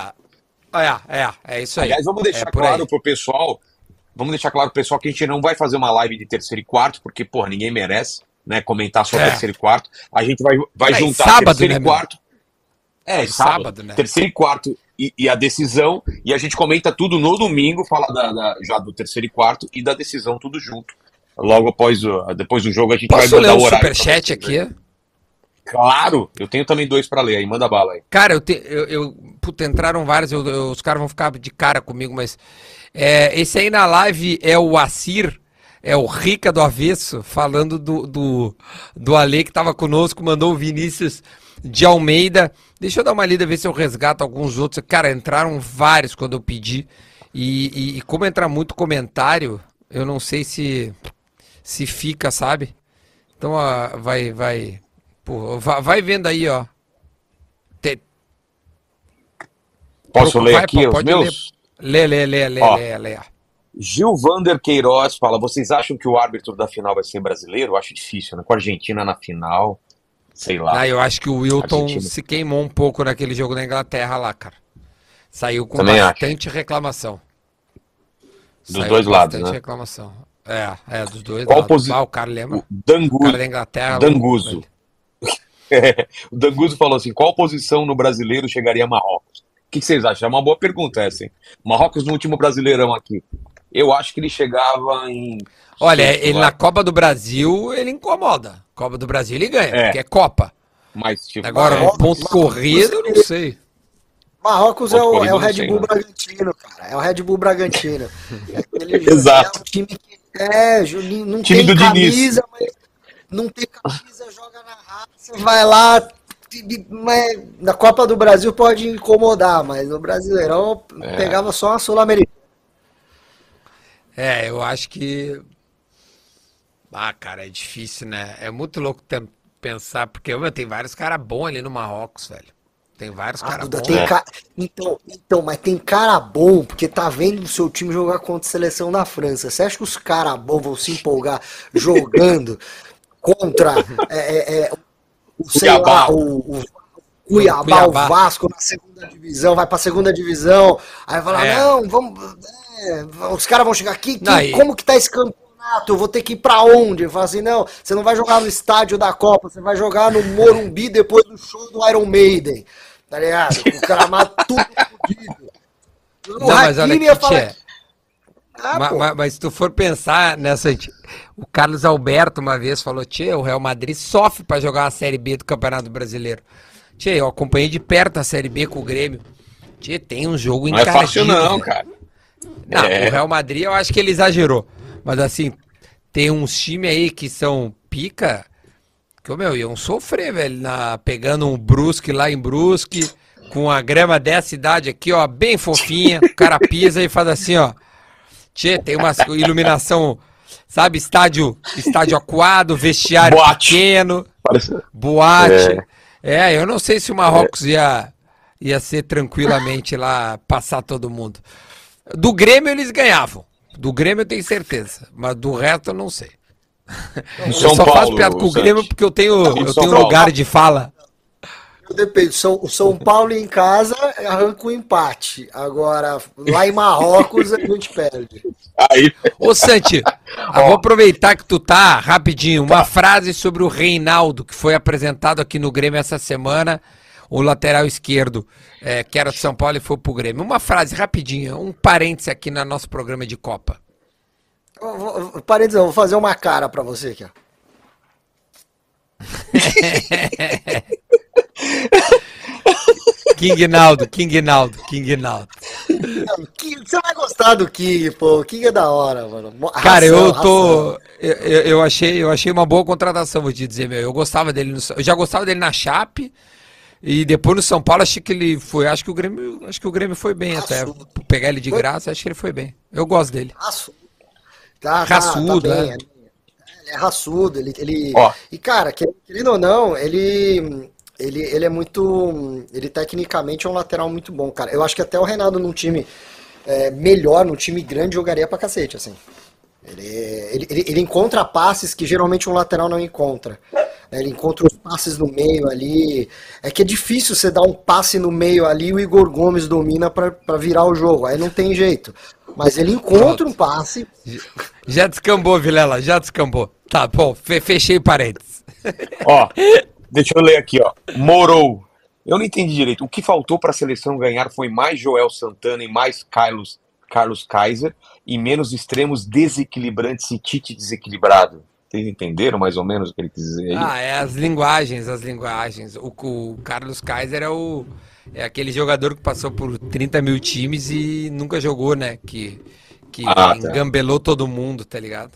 é isso aí. Aliás, vamos deixar claro pro pessoal, que a gente não vai fazer uma live de terceiro e quarto, porque, porra, ninguém merece, né, comentar só terceiro e quarto. A gente vai juntar sábado, terceiro né, e quarto. Sábado, né? Terceiro e quarto e a decisão, e a gente comenta tudo no domingo, fala já do terceiro e quarto e da decisão tudo junto. Logo depois do jogo a gente vai mandar o horário. Posso ler um superchat aqui? Claro, eu tenho também 2 pra ler aí, manda bala aí. Cara, puta, entraram vários, os caras vão ficar de cara comigo, mas esse aí na live é o Assir, é o Rica do Avesso, falando do Ale que tava conosco, mandou o Vinícius de Almeida. Deixa eu dar uma lida, ver se eu resgato alguns outros. Cara, entraram vários quando eu pedi. E como entra muito comentário, eu não sei se fica, sabe? Então, vai vendo aí, ó. Posso ler aqui os meus? Lê. Gil Vander Queiroz fala, vocês acham que o árbitro da final vai ser brasileiro? Eu acho difícil, né? Com a Argentina na final, sei lá. Eu acho que o Wilton se queimou um pouco naquele jogo da Inglaterra lá, cara. Saiu com também bastante reclamação. Dos dois lados, né? Bastante reclamação. Dos dois lados. O cara lembra? O cara da Inglaterra. Danguso. O Danguso falou assim, qual posição no brasileiro chegaria a Marrocos? O que vocês acham? É uma boa pergunta essa, hein? Marrocos no último Brasileirão aqui. Eu acho que ele chegava em... Olha, ele na Copa do Brasil, ele incomoda. Copa do Brasil ele ganha, porque é Copa. Mas, tipo, Agora, no ponto corrido, eu não sei. Marrocos é Ponto corrido, o não Red sei, Bull não. Bragantino, cara. É o Red Bull Bragantino. É aquele Exato. é um time que Juninho, não Time tem do camisa, Diniz. mas não tem camisa, joga na raça, vai lá. Mas na Copa do Brasil pode incomodar, mas no Brasileirão pegava só uma Sul-Americana. Eu acho que. Ah, cara, é difícil, né? É muito louco pensar, porque meu, tem vários caras bons ali no Marrocos, velho. Tem vários caras Duda, bons. tem então, mas tem cara bom, porque tá vendo o seu time jogar contra a seleção da França. Você acha que os caras bons vão se empolgar jogando contra sei lá, o Cuiabá, o Vasco na segunda divisão, vai pra segunda divisão, aí vai lá, não, vamos. Os caras vão chegar aqui, como que tá esse campeonato? Eu vou ter que ir pra onde? Ele fala assim, não, você não vai jogar no estádio da Copa, você vai jogar no Morumbi depois do show do Iron Maiden. Tá ligado? O cara mata tudo fodido. Não, mas olha aqui, falar... mas se tu for pensar nessa... O Carlos Alberto uma vez falou, o Real Madrid sofre pra jogar a Série B do Campeonato Brasileiro. Eu acompanhei de perto a Série B com o Grêmio. Tem um jogo encardido. Não é fácil não, cara. Não, o Real Madrid eu acho que ele exagerou. Mas assim, tem uns times aí que são pica... Que, iam sofrer, velho, pegando um Brusque lá em Brusque, com a grama dessa idade aqui, ó, bem fofinha, o cara pisa e faz assim, ó. Tem uma iluminação, sabe, estádio aquado, vestiário pequeno, boate. Eu não sei se o Marrocos ia ser tranquilamente lá, passar todo mundo. Do Grêmio eles ganhavam, do Grêmio eu tenho certeza, mas do resto eu não sei. Eu só faço piada com o Grêmio porque eu tenho lugar de fala. Depende, o São Paulo em casa arranca o empate. Agora, lá em Marrocos a gente perde. Ô Santi, vou aproveitar que tu tá rapidinho. Uma frase sobre o Reinaldo, que foi apresentado aqui no Grêmio essa semana, o lateral esquerdo, que era de São Paulo e foi pro Grêmio. Uma frase rapidinha, um parêntese aqui no nosso programa de Copa. Parênteses, eu vou fazer uma cara pra você aqui, ó. King Naldo. Você vai gostar do King, pô. O King é da hora, mano. Cara, eu achei uma boa contratação, vou te dizer, meu. Eu gostava dele, eu já gostava dele na Chape. E depois no São Paulo achei que ele foi. Acho que o Grêmio foi bem até. Pegar ele de graça, acho que ele foi bem. Eu gosto dele. Raçudo, bem, Ele é raçudo, e cara, querendo ou não, ele é muito, ele tecnicamente é um lateral muito bom, cara. Eu acho que até o Renato num time melhor, num time grande, jogaria pra cacete, assim. Ele encontra passes que geralmente um lateral não encontra. Ele encontra os passes no meio ali. É que é difícil você dar um passe no meio ali e o Igor Gomes domina pra virar o jogo. Aí não tem jeito. Mas ele encontra um passe. Já descambou, Vilela, já descambou. Tá bom, fechei parênteses. Deixa eu ler aqui, ó. Morou. Eu não entendi direito. O que faltou para a seleção ganhar foi mais Joel Santana e mais Carlos Kaiser e menos extremos desequilibrantes e Tite desequilibrado. Vocês entenderam mais ou menos o que ele quis dizer aí? As linguagens. O Carlos Kaiser é aquele jogador que passou por 30 mil times e nunca jogou, né? Que engambelou todo mundo, tá ligado?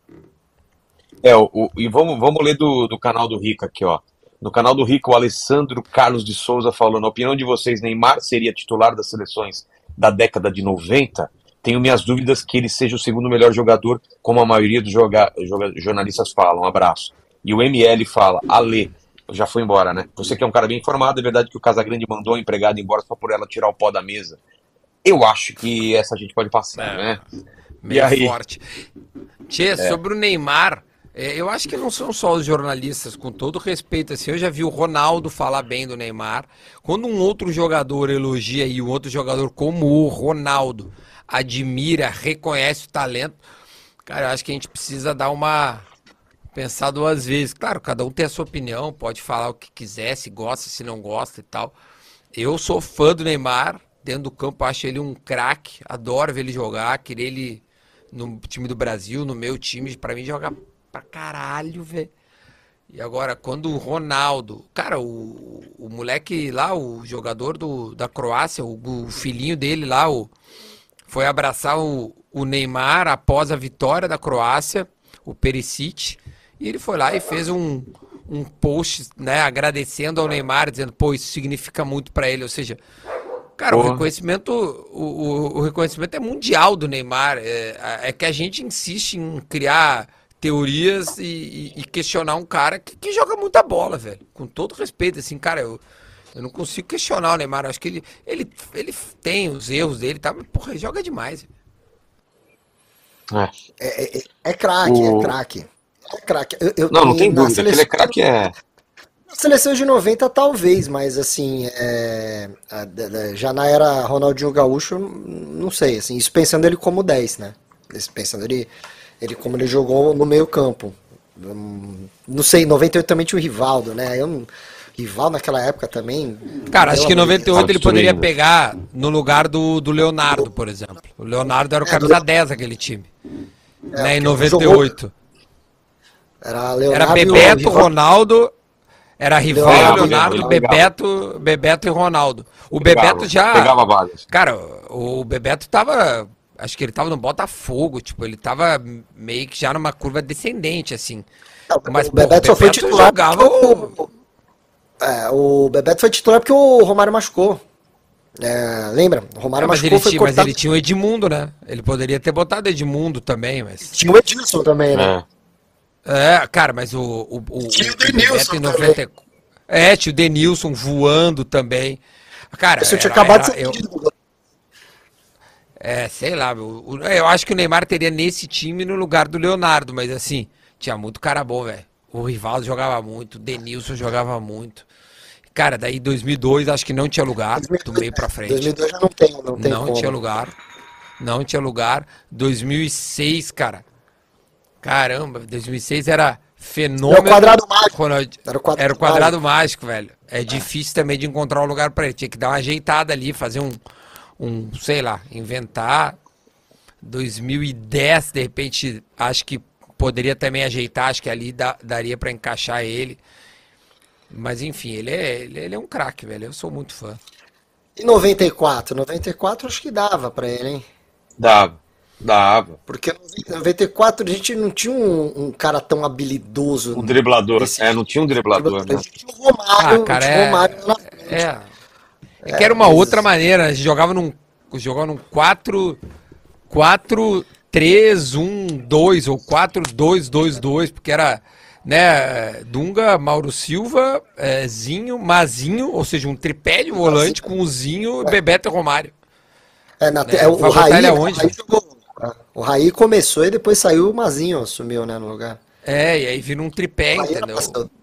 E vamos ler do canal do Rica aqui, ó. No canal do Rica, o Alessandro Carlos de Souza falando: a opinião de vocês, Neymar seria titular das seleções da década de 90? Tenho minhas dúvidas que ele seja o segundo melhor jogador, como a maioria dos jornalistas falam. Um abraço. E o ML fala: Ale, já foi embora, né? Você que é um cara bem informado, é verdade que o Casagrande mandou a empregada embora só por ela tirar o pó da mesa? Eu acho que essa a gente pode passar, né? Meio forte. Sobre o Neymar, eu acho que não são só os jornalistas, com todo respeito, assim, eu já vi o Ronaldo falar bem do Neymar. Quando um outro jogador elogia e um outro jogador como o Ronaldo admira, reconhece o talento, cara, eu acho que a gente precisa dar pensar duas vezes. Claro, cada um tem a sua opinião, pode falar o que quiser, se gosta, se não gosta e tal. Eu sou fã do Neymar, dentro do campo acho ele um craque, adoro ver ele jogar, queria ele no time do Brasil, no meu time, pra mim jogar pra caralho, velho. E agora, quando o Ronaldo... Cara, o moleque lá, o jogador da Croácia, o filhinho dele lá, foi abraçar o Neymar após a vitória da Croácia, o Perisic, e ele foi lá e fez um post, né, agradecendo ao Neymar, dizendo, pô, isso significa muito pra ele, ou seja... Cara, o reconhecimento, o reconhecimento é mundial do Neymar. É que a gente insiste em criar teorias e questionar um cara que joga muita bola, velho. Com todo respeito, assim, cara, eu não consigo questionar o Neymar. Eu acho que ele tem os erros dele, tá? Mas, porra, ele joga demais. É craque, é craque. É craque. Não tem dúvida que ele é craque, Seleção de 90 talvez, mas assim, já na era Ronaldinho Gaúcho, não sei, assim, isso pensando ele como 10, né? Pensando ele como ele jogou no meio campo. Não sei, 98 também tinha o Rivaldo, né? Rivaldo naquela época também... Cara, acho que em 98 ele poderia pegar no lugar do Leonardo, por exemplo. O Leonardo era o camisa 10 daquele time. Né, em 98. Era Bebeto, Ronaldo... Era Rivaldo, Leonardo, Bebeto e Ronaldo. O Bebeto já... Pegava vários. Cara, o Bebeto tava... Acho que ele tava no Botafogo, tipo, ele tava meio que já numa curva descendente, assim. Mas o Bebeto só foi titular jogava... O Bebeto foi titular porque o Romário machucou. Lembra? O Romário machucou, mas ele tinha o Edmundo, né? Ele poderia ter botado Edmundo também, mas... Tinha o Edilson também, né? Cara, mas o tinha o Denilson também. Tinha o Denilson voando também. Cara, isso tinha acabado de ser sei lá, eu acho que o Neymar teria nesse time no lugar do Leonardo, mas assim, tinha muito cara bom, velho. O Rivaldo jogava muito, o Denilson jogava muito. Cara, daí 2002 acho que não tinha lugar, do meio pra frente. 2002 já não tem Não tinha lugar. Não tinha lugar. 2006, cara. Caramba, 2006 era fenômeno. Era o quadrado mágico. Ronald... Era o quadrado mágico, velho. É difícil também de encontrar um lugar pra ele. Tinha que dar uma ajeitada ali, fazer sei lá, inventar. 2010, de repente, acho que poderia também ajeitar, acho que ali daria pra encaixar ele. Mas enfim, ele é um craque, velho. Eu sou muito fã. E 94? 94 acho que dava pra ele, hein? Dava. Porque em 94 a gente não tinha um cara tão habilidoso. Um driblador. Não tinha um driblador, né? Tinha o Romário. É que era uma outra maneira. A gente jogava num 4-3-1-2 ou 4-2-2-2, porque era, né, Dunga, Mauro Silva, Zinho, Mazinho, ou seja, um tripé de volante com o Zinho, Bebeto e Romário. O Raí jogou. O Raí começou e depois saiu o Mazinho, assumiu, né, no lugar. E aí vira um tripé, entendeu?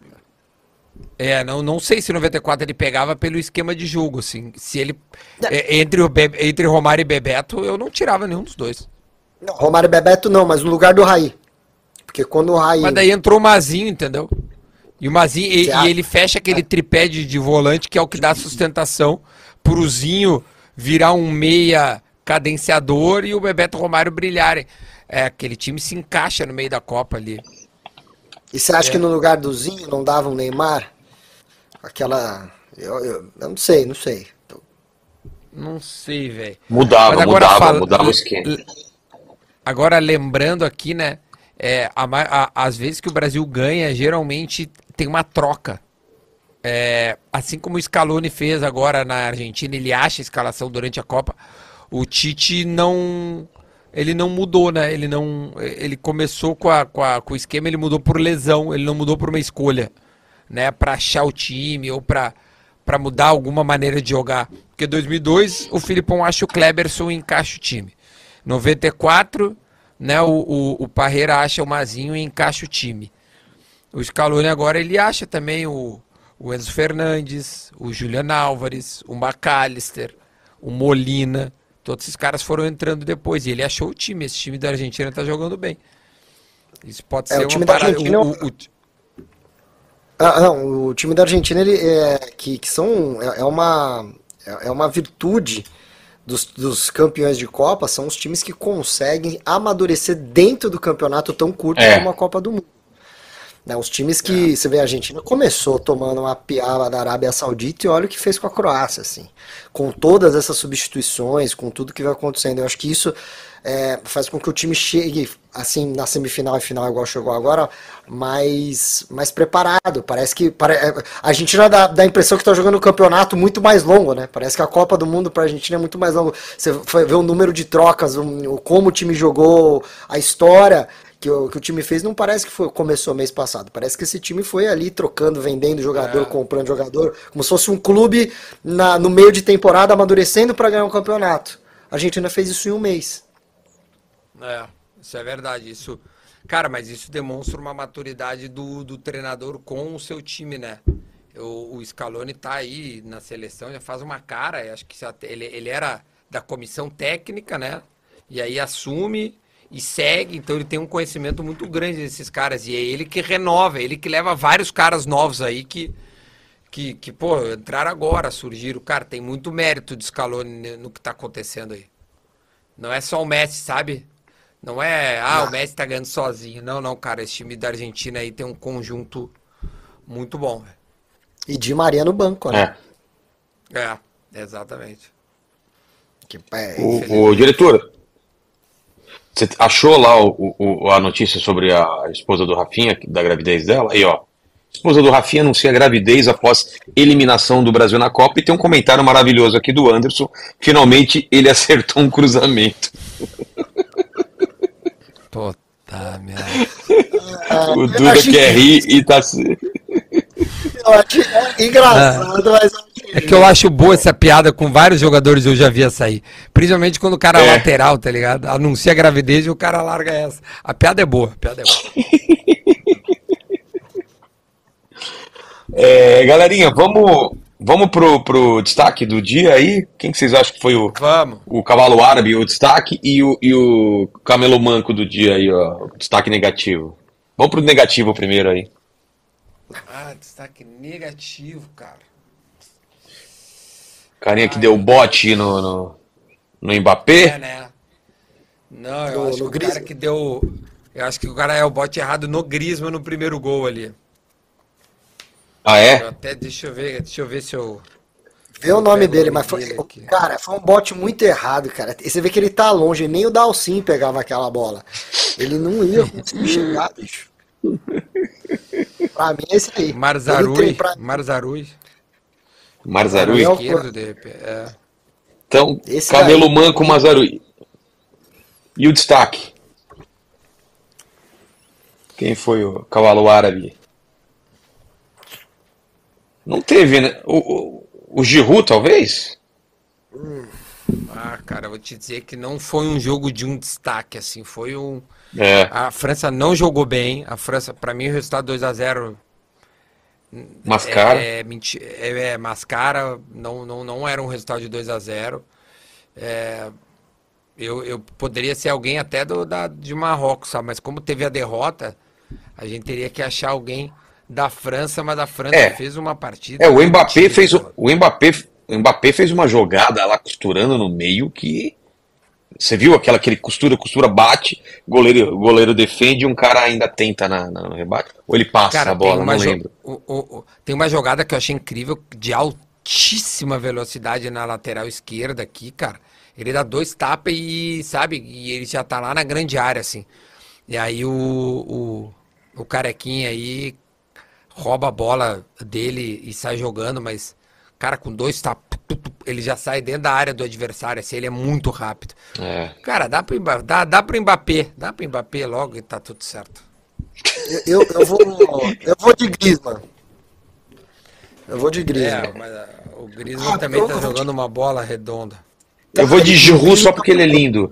Não sei se em 94 ele pegava pelo esquema de jogo, assim. Se ele. Entre Romário e Bebeto, eu não tirava nenhum dos dois. Não, Romário e Bebeto não, mas no lugar do Raí. Porque quando o Raí. Mas daí entrou o Mazinho, entendeu? E o Mazinho. E ele fecha aquele tripé de volante que é o que dá sustentação pro Zinho virar um meia cadenciador e o Bebeto e o Romário brilharem. Aquele time se encaixa no meio da Copa ali. E você acha que no lugar do Zinho não dava um Neymar? Aquela... Eu não sei. Não sei, velho. Mudava o esquema. Agora, lembrando aqui, né? Às vezes que o Brasil ganha, geralmente tem uma troca. Assim como o Scaloni fez agora na Argentina, ele acha a escalação durante a Copa. O Tite ele não mudou, né? Ele começou com o esquema, ele mudou por lesão, ele não mudou por uma escolha, né? Para achar o time ou para mudar alguma maneira de jogar. Porque 2002 o Filipão acha o Kleberson e encaixa o time. 94, né? O Parreira acha o Mazinho e encaixa o time. O Scaloni agora ele acha também o Enzo Fernandes, o Julian Álvares, o McAllister, o Molina. Todos esses caras foram entrando depois. E ele achou o time. Esse time da Argentina tá jogando bem. Isso pode ser uma parada. O time da Argentina, ele é uma virtude dos campeões de Copa, são os times que conseguem amadurecer dentro do campeonato tão curto como a Copa do Mundo. Né, os times que, você vê, a Argentina começou tomando uma piaba da Arábia Saudita e olha o que fez com a Croácia, assim. Com todas essas substituições, com tudo que vai acontecendo. Eu acho que isso faz com que o time chegue, assim, na semifinal e final, igual chegou agora, mais preparado. Parece que a Argentina dá a impressão que está jogando um campeonato muito mais longo, né? Parece que a Copa do Mundo para a Argentina é muito mais longo. Você vê o número de trocas, como o time jogou, a história que o time fez, não parece que começou mês passado. Parece que esse time foi ali trocando, vendendo jogador, comprando jogador, como se fosse um clube no meio de temporada amadurecendo para ganhar um campeonato. A Argentina fez isso em um mês. Isso é verdade. Isso, cara, mas isso demonstra uma maturidade do treinador com o seu time, né? O Scaloni tá aí na seleção, já faz uma cara, acho que ele era da comissão técnica, né? E aí assume e segue, então ele tem um conhecimento muito grande desses caras, e é ele que renova, ele que leva vários caras novos aí que pô, entraram agora, surgiram. Cara, tem muito mérito de Scaloni no que tá acontecendo aí. Não é só o Messi, sabe? Não é, o Messi tá ganhando sozinho. Não, cara, esse time da Argentina aí tem um conjunto muito bom. E Di Maria no banco, né? Exatamente. O diretor, você achou lá a notícia sobre a esposa do Rafinha, da gravidez dela? Aí, ó. Esposa do Rafinha anuncia gravidez após eliminação do Brasil na Copa, e tem um comentário maravilhoso aqui do Anderson. Finalmente ele acertou um cruzamento. Puta merda. O Duda quer rir e tá. Eu acho engraçado, mas. É que eu acho boa essa piada com vários jogadores, eu já vi essa aí. Principalmente quando o cara é lateral, tá ligado? Anuncia a gravidez e o cara larga essa. A piada é boa, Galerinha, vamos pro destaque do dia aí. Quem que vocês acham que foi o cavalo árabe, o destaque, e o camelo manco do dia aí, ó, o destaque negativo? Vamos pro negativo primeiro aí. Destaque negativo, cara. Carinha que deu bote no Mbappé. Né? Não, eu acho que o cara que deu. Eu acho que o cara é o bote errado no Griezmann no primeiro gol ali. Deixa eu ver se eu. Vê o nome dele, mas foi. Cara, foi um bote muito errado, cara. E você vê que ele tá longe, nem o Dalcin pegava aquela bola. Ele não ia conseguir chegar, bicho. Pra mim é esse aí. Marzarui. Esquerdo, de repente. Então, esse camelo daí. Manco, Marzarui. E o destaque? Quem foi o cavalo árabe? Não teve, né? O Giroud, talvez? Cara, eu vou te dizer que não foi um jogo de um destaque, assim. Foi um... A França não jogou bem. A França, pra mim, o resultado 2-0... Mascara. Mascara. Não era um resultado de 2-0. Eu poderia ser alguém até de Marrocos, sabe? Mas como teve a derrota, a gente teria que achar alguém da França, mas a França fez uma partida. O Mbappé fez uma jogada lá costurando no meio que você viu aquela que ele costura, bate, goleiro defende e um cara ainda tenta no rebate. Ou ele passa a bola, não lembro. Tem uma jogada que eu achei incrível de altíssima velocidade na lateral esquerda aqui, cara. Ele dá 2 tapas e, sabe, e ele já tá lá na grande área, assim. E aí o carequinha aí rouba a bola dele e sai jogando, mas, cara, com 2 tapas, ele já sai dentro da área do adversário, assim, ele é muito rápido. Cara, dá pro Mbappé logo e tá tudo certo. Eu vou de Griezmann. Mas o Griezmann também tá jogando uma bola redonda. Eu vou de Giroud só porque ele é lindo.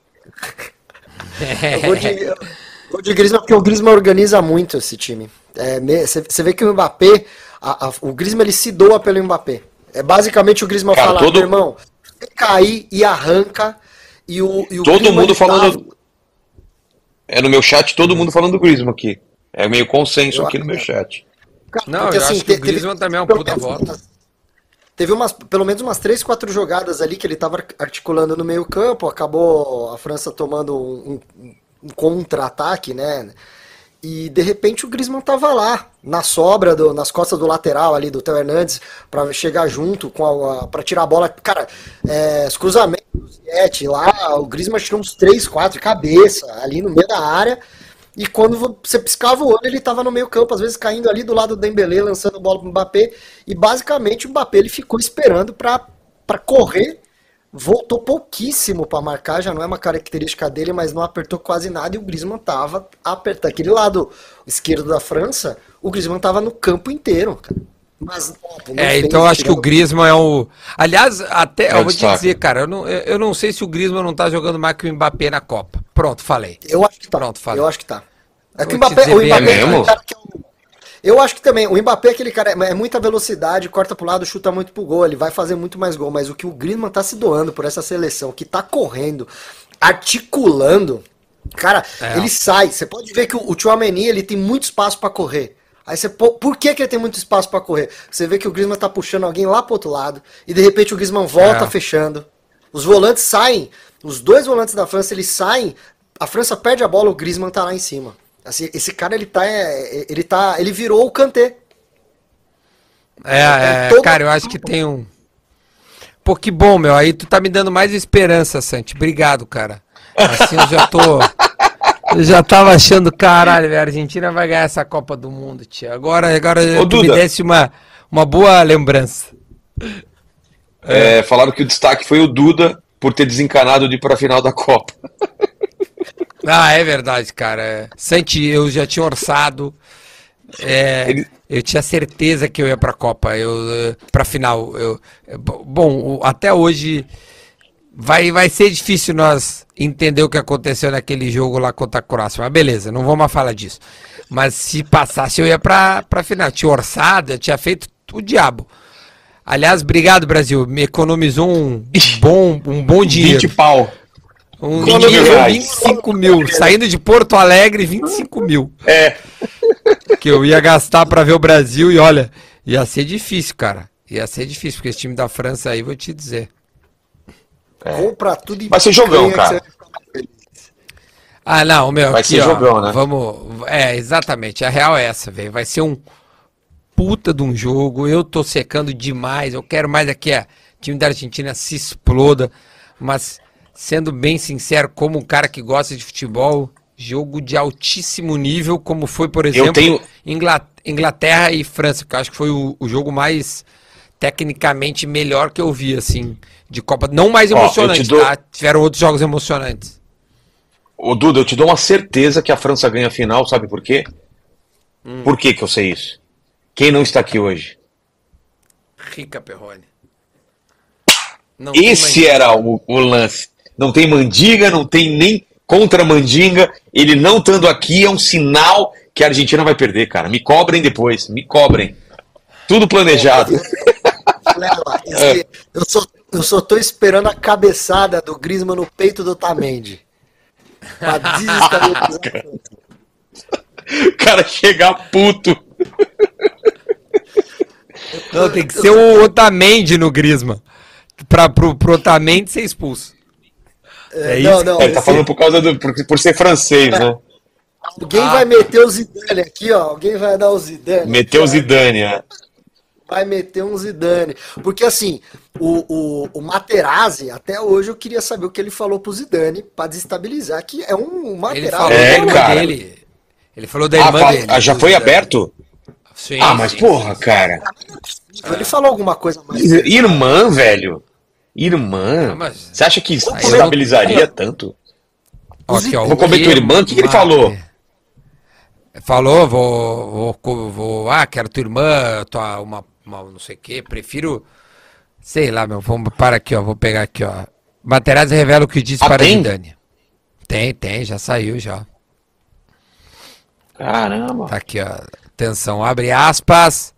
Eu vou de Griezmann porque o Griezmann organiza muito esse time. Você vê que o Mbappé, o Griezmann, ele se doa pelo Mbappé. Basicamente o Griezmann fala, meu irmão, você cair e arranca. E o todo Griezmann mundo falando. No meu chat, todo mundo falando do Griezmann aqui. É meio consenso aqui no meu chat. Não, porque, eu acho que o Griezmann também é um puta voto. Teve pelo menos umas 3, 4 jogadas ali que ele tava articulando no meio campo, acabou a França tomando um contra-ataque, né? E de repente o Griezmann tava lá, na sobra, nas costas do lateral ali, do Theo Hernandes, pra chegar junto, pra tirar a bola. Cara, os cruzamentos do Ziyech lá, o Griezmann tirou uns 3, 4 de cabeça, ali no meio da área. E quando você piscava o olho, ele tava no meio campo, às vezes caindo ali do lado do Dembélé, lançando bola pro Mbappé. E basicamente o Mbappé ele ficou esperando pra correr. Voltou pouquíssimo para marcar, já não é uma característica dele, mas não apertou quase nada e o Griezmann tava apertando. Aquele lado esquerdo da França, o Griezmann tava no campo inteiro, cara. Mas, então eu acho que o Griezmann é o... Aliás, até eu vou te dizer, cara, eu não sei se o Griezmann não tá jogando mais que o Mbappé na Copa. Pronto, falei. Eu acho que tá. Pronto, falei. Eu acho que tá. É que o Mbappé é mesmo? Eu acho que também, o Mbappé é aquele cara, é muita velocidade, corta pro lado, chuta muito pro gol, ele vai fazer muito mais gol, mas o que o Griezmann tá se doando por essa seleção, que tá correndo, articulando, cara, ele sai, você pode ver que o Tchouaméni, ele tem muito espaço pra correr. Aí você, por que ele tem muito espaço pra correr? Você vê que o Griezmann tá puxando alguém lá pro outro lado, e de repente o Griezmann volta fechando, os volantes saem, os dois volantes da França, eles saem, a França perde a bola, o Griezmann tá lá em cima. Assim, esse cara, ele virou o Kanté. Cara, eu acho que tem um... Pô, que bom, meu, aí tu tá me dando mais esperança, Santi, obrigado, cara. Assim eu já tava achando, caralho, a Argentina vai ganhar essa Copa do Mundo, tia. Agora tu me desse uma boa lembrança. Falaram que o destaque foi o Duda por ter desencanado de ir pra final da Copa. Ah, é verdade, cara. Santi, eu já tinha orçado. Eu tinha certeza que eu ia pra Copa, pra final. Bom, até hoje vai ser difícil nós entender o que aconteceu naquele jogo lá contra a Croácia. Mas beleza, não vamos mais falar disso. Mas se passasse, eu ia pra final. Eu tinha orçado, eu tinha feito o diabo. Aliás, obrigado, Brasil. Me economizou um bom dinheiro. 20 pau. Um dinheiro, 25 mil. Saindo de Porto Alegre, 25 mil. Que eu ia gastar pra ver o Brasil e olha, ia ser difícil, cara. Ia ser difícil, porque esse time da França aí, vou te dizer. Compra tudo e vai ser jogão, cara. Ah, não, meu. Vai aqui, ser jogão, né? Vamos. Exatamente. A real é essa, velho. Vai ser um puta de um jogo. Eu tô secando demais. Eu quero mais aqui, o time da Argentina se exploda. Mas, sendo bem sincero, como um cara que gosta de futebol, jogo de altíssimo nível, como foi, por exemplo, Inglaterra e França, que eu acho que foi o jogo mais tecnicamente melhor que eu vi, assim, de Copa. Não mais emocionante, tá? Tiveram outros jogos emocionantes. Ô, Duda, eu te dou uma certeza que a França ganha a final, sabe por quê? Por que eu sei isso? Quem não está aqui hoje? Rica Perrone. Esse era o lance. Não tem Mandinga, não tem nem contra Mandinga. Ele não estando aqui é um sinal que a Argentina vai perder, cara. Me cobrem depois, me cobrem. Tudo planejado. Eu só tô esperando a cabeçada do Griezmann no peito do Otamendi. Pra desestabilizar. O cara chegar puto. Não, tem que ser o Otamendi no Griezmann. Pro Otamendi ser expulso. Ele tá falando por causa por ser francês, né? Alguém vai meter o Zidane aqui, ó. Alguém vai dar o Zidane. Meteu o Zidane, Vai meter um Zidane. Porque assim, o Materazzi, até hoje eu queria saber o que ele falou pro Zidane pra desestabilizar, que é um Materazzi. Ele falou da irmã dele. Ele falou da irmã dele. Já foi aberto? Sim, mas porra, cara. Ele falou alguma coisa mais. Irmã, velho. Irmã. Você acha que estabilizaria tanto? Aqui, ó, vou comer tua irmã? O que ele falou? Falou, vou quero tua irmã, uma não sei o que, prefiro, sei lá, meu, vamos para aqui, ó, vou pegar aqui, ó. Materazzi revela o que disse para Zidane. Tem, já saiu, já. Caramba. Tá aqui, ó, atenção, abre aspas.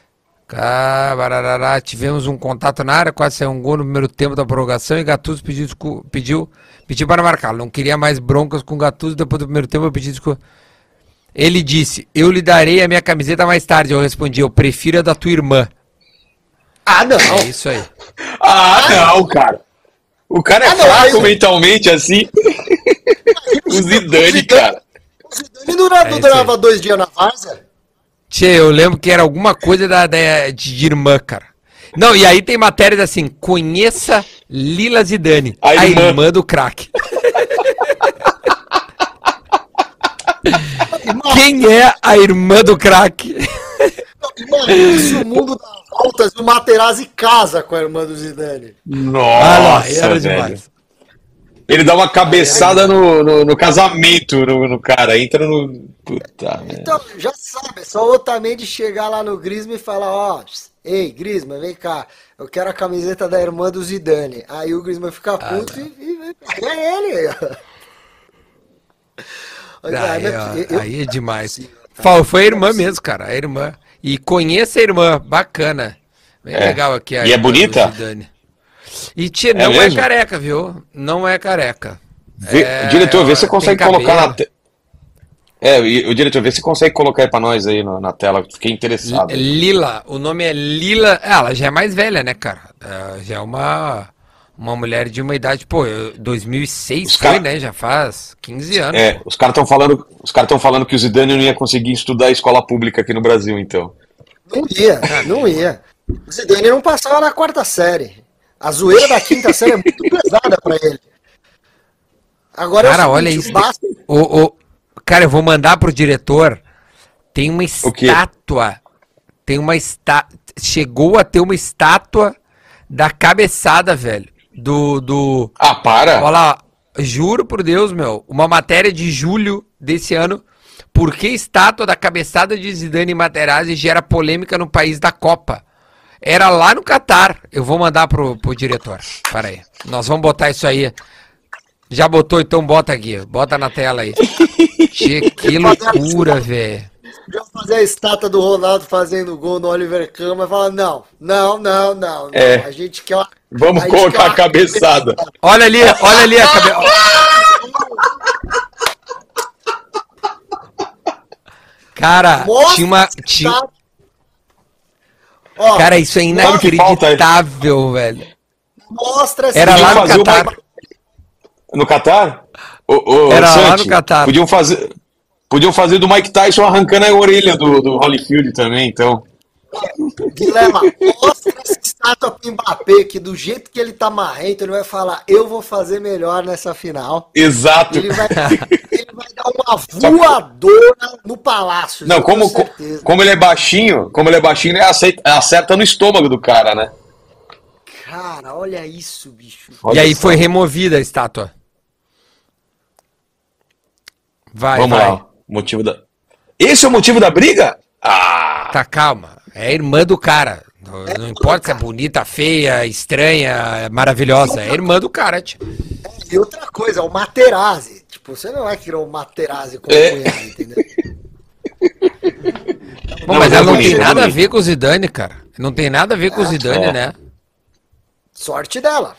Tivemos um contato na área, quase saiu um gol no primeiro tempo da prorrogação e Gattuso pediu para marcá-lo. Não queria mais broncas com Gattuso, depois do primeiro tempo eu pedi desculpa. Ele disse, eu lhe darei a minha camiseta mais tarde. Eu respondi, eu prefiro a da tua irmã. Não. É isso aí. Não, cara. O cara é fraco mentalmente assim. O Zidane, cara. O Zidane durava 2 dias na várzea? Tchê, eu lembro que era alguma coisa de irmã, cara. Não, e aí tem matérias assim, conheça Lila Zidane, a irmã do craque. Quem é a irmã do craque? Imagina se o mundo dá voltas e o Materazzi casa com a irmã do Zidane. Nossa, era velho. demais. Ele dá uma cabeçada no casamento no cara, entra no... Puta, Então, já sabe, é só o Otamendi chegar lá no Griezmann e falar, ó, ei, Griezmann, vem cá, eu quero a camiseta da irmã do Zidane. Aí o Griezmann fica puto e pega ele. Aí é demais. Foi a irmã mesmo, cara, a irmã. E conheça a irmã, bacana. Bem legal aqui. E é bonita? E tia, não é careca, viu? Não é careca. Diretor, vê se você consegue colocar na tela. O diretor, vê se consegue colocar aí pra nós aí na tela. Fiquei interessado. Lila, o nome é Lila. Ela já é mais velha, né, cara? Já é uma mulher de uma idade, 2006 foi, né? Já faz 15 anos. Os caras estão falando que o Zidane não ia conseguir estudar escola pública aqui no Brasil, então. Não ia. O Zidane não passava na 4ª série. A zoeira da 5ª série é muito pesada pra ele. Agora cara, olha isso. Cara, eu vou mandar pro diretor. Tem uma estátua. Chegou a ter uma estátua da cabeçada, velho. Ah, para! Olha lá, juro por Deus, meu. Uma matéria de julho desse ano. Por que estátua da cabeçada de Zidane e Materazzi gera polêmica no país da Copa? Era lá no Catar. Eu vou mandar pro diretor. Para aí. Nós vamos botar isso aí. Já botou, então bota aqui. Bota na tela aí. Que loucura, velho. Podia fazer a estátua do Ronaldo fazendo gol no Oliver Kahn e falar, não. A gente quer... Vamos colocar a cabeçada. Olha ali a cabeça. Cara, tinha... Cara, isso é inacreditável, velho. Mostra essa. Era lá no Catar. No Catar? Era Santi, lá no Catar. Podiam fazer do Mike Tyson arrancando a orelha do Holyfield também, então. Guilherme, mostra essa estátua pro Mbappé, que do jeito que ele tá marrento, ele vai falar, eu vou fazer melhor nessa final. Exato. Ele vai dar uma voadora no palácio. Não, como ele é baixinho, ele acerta no estômago do cara, né? Cara, olha isso, bicho. E aí foi removida a estátua. Vamos lá. Esse é o motivo da briga? Tá, calma. É a irmã do cara. Não importa se é bonita, feia, estranha, maravilhosa. É a irmã do cara, tio. E outra coisa, o Materazzi. Tipo, você não vai criar o Materazzi como cunhado, entendeu? Bom, mas ela não tem nada a ver com o Zidane, cara. Não tem nada a ver com o Zidane, né? Sorte dela.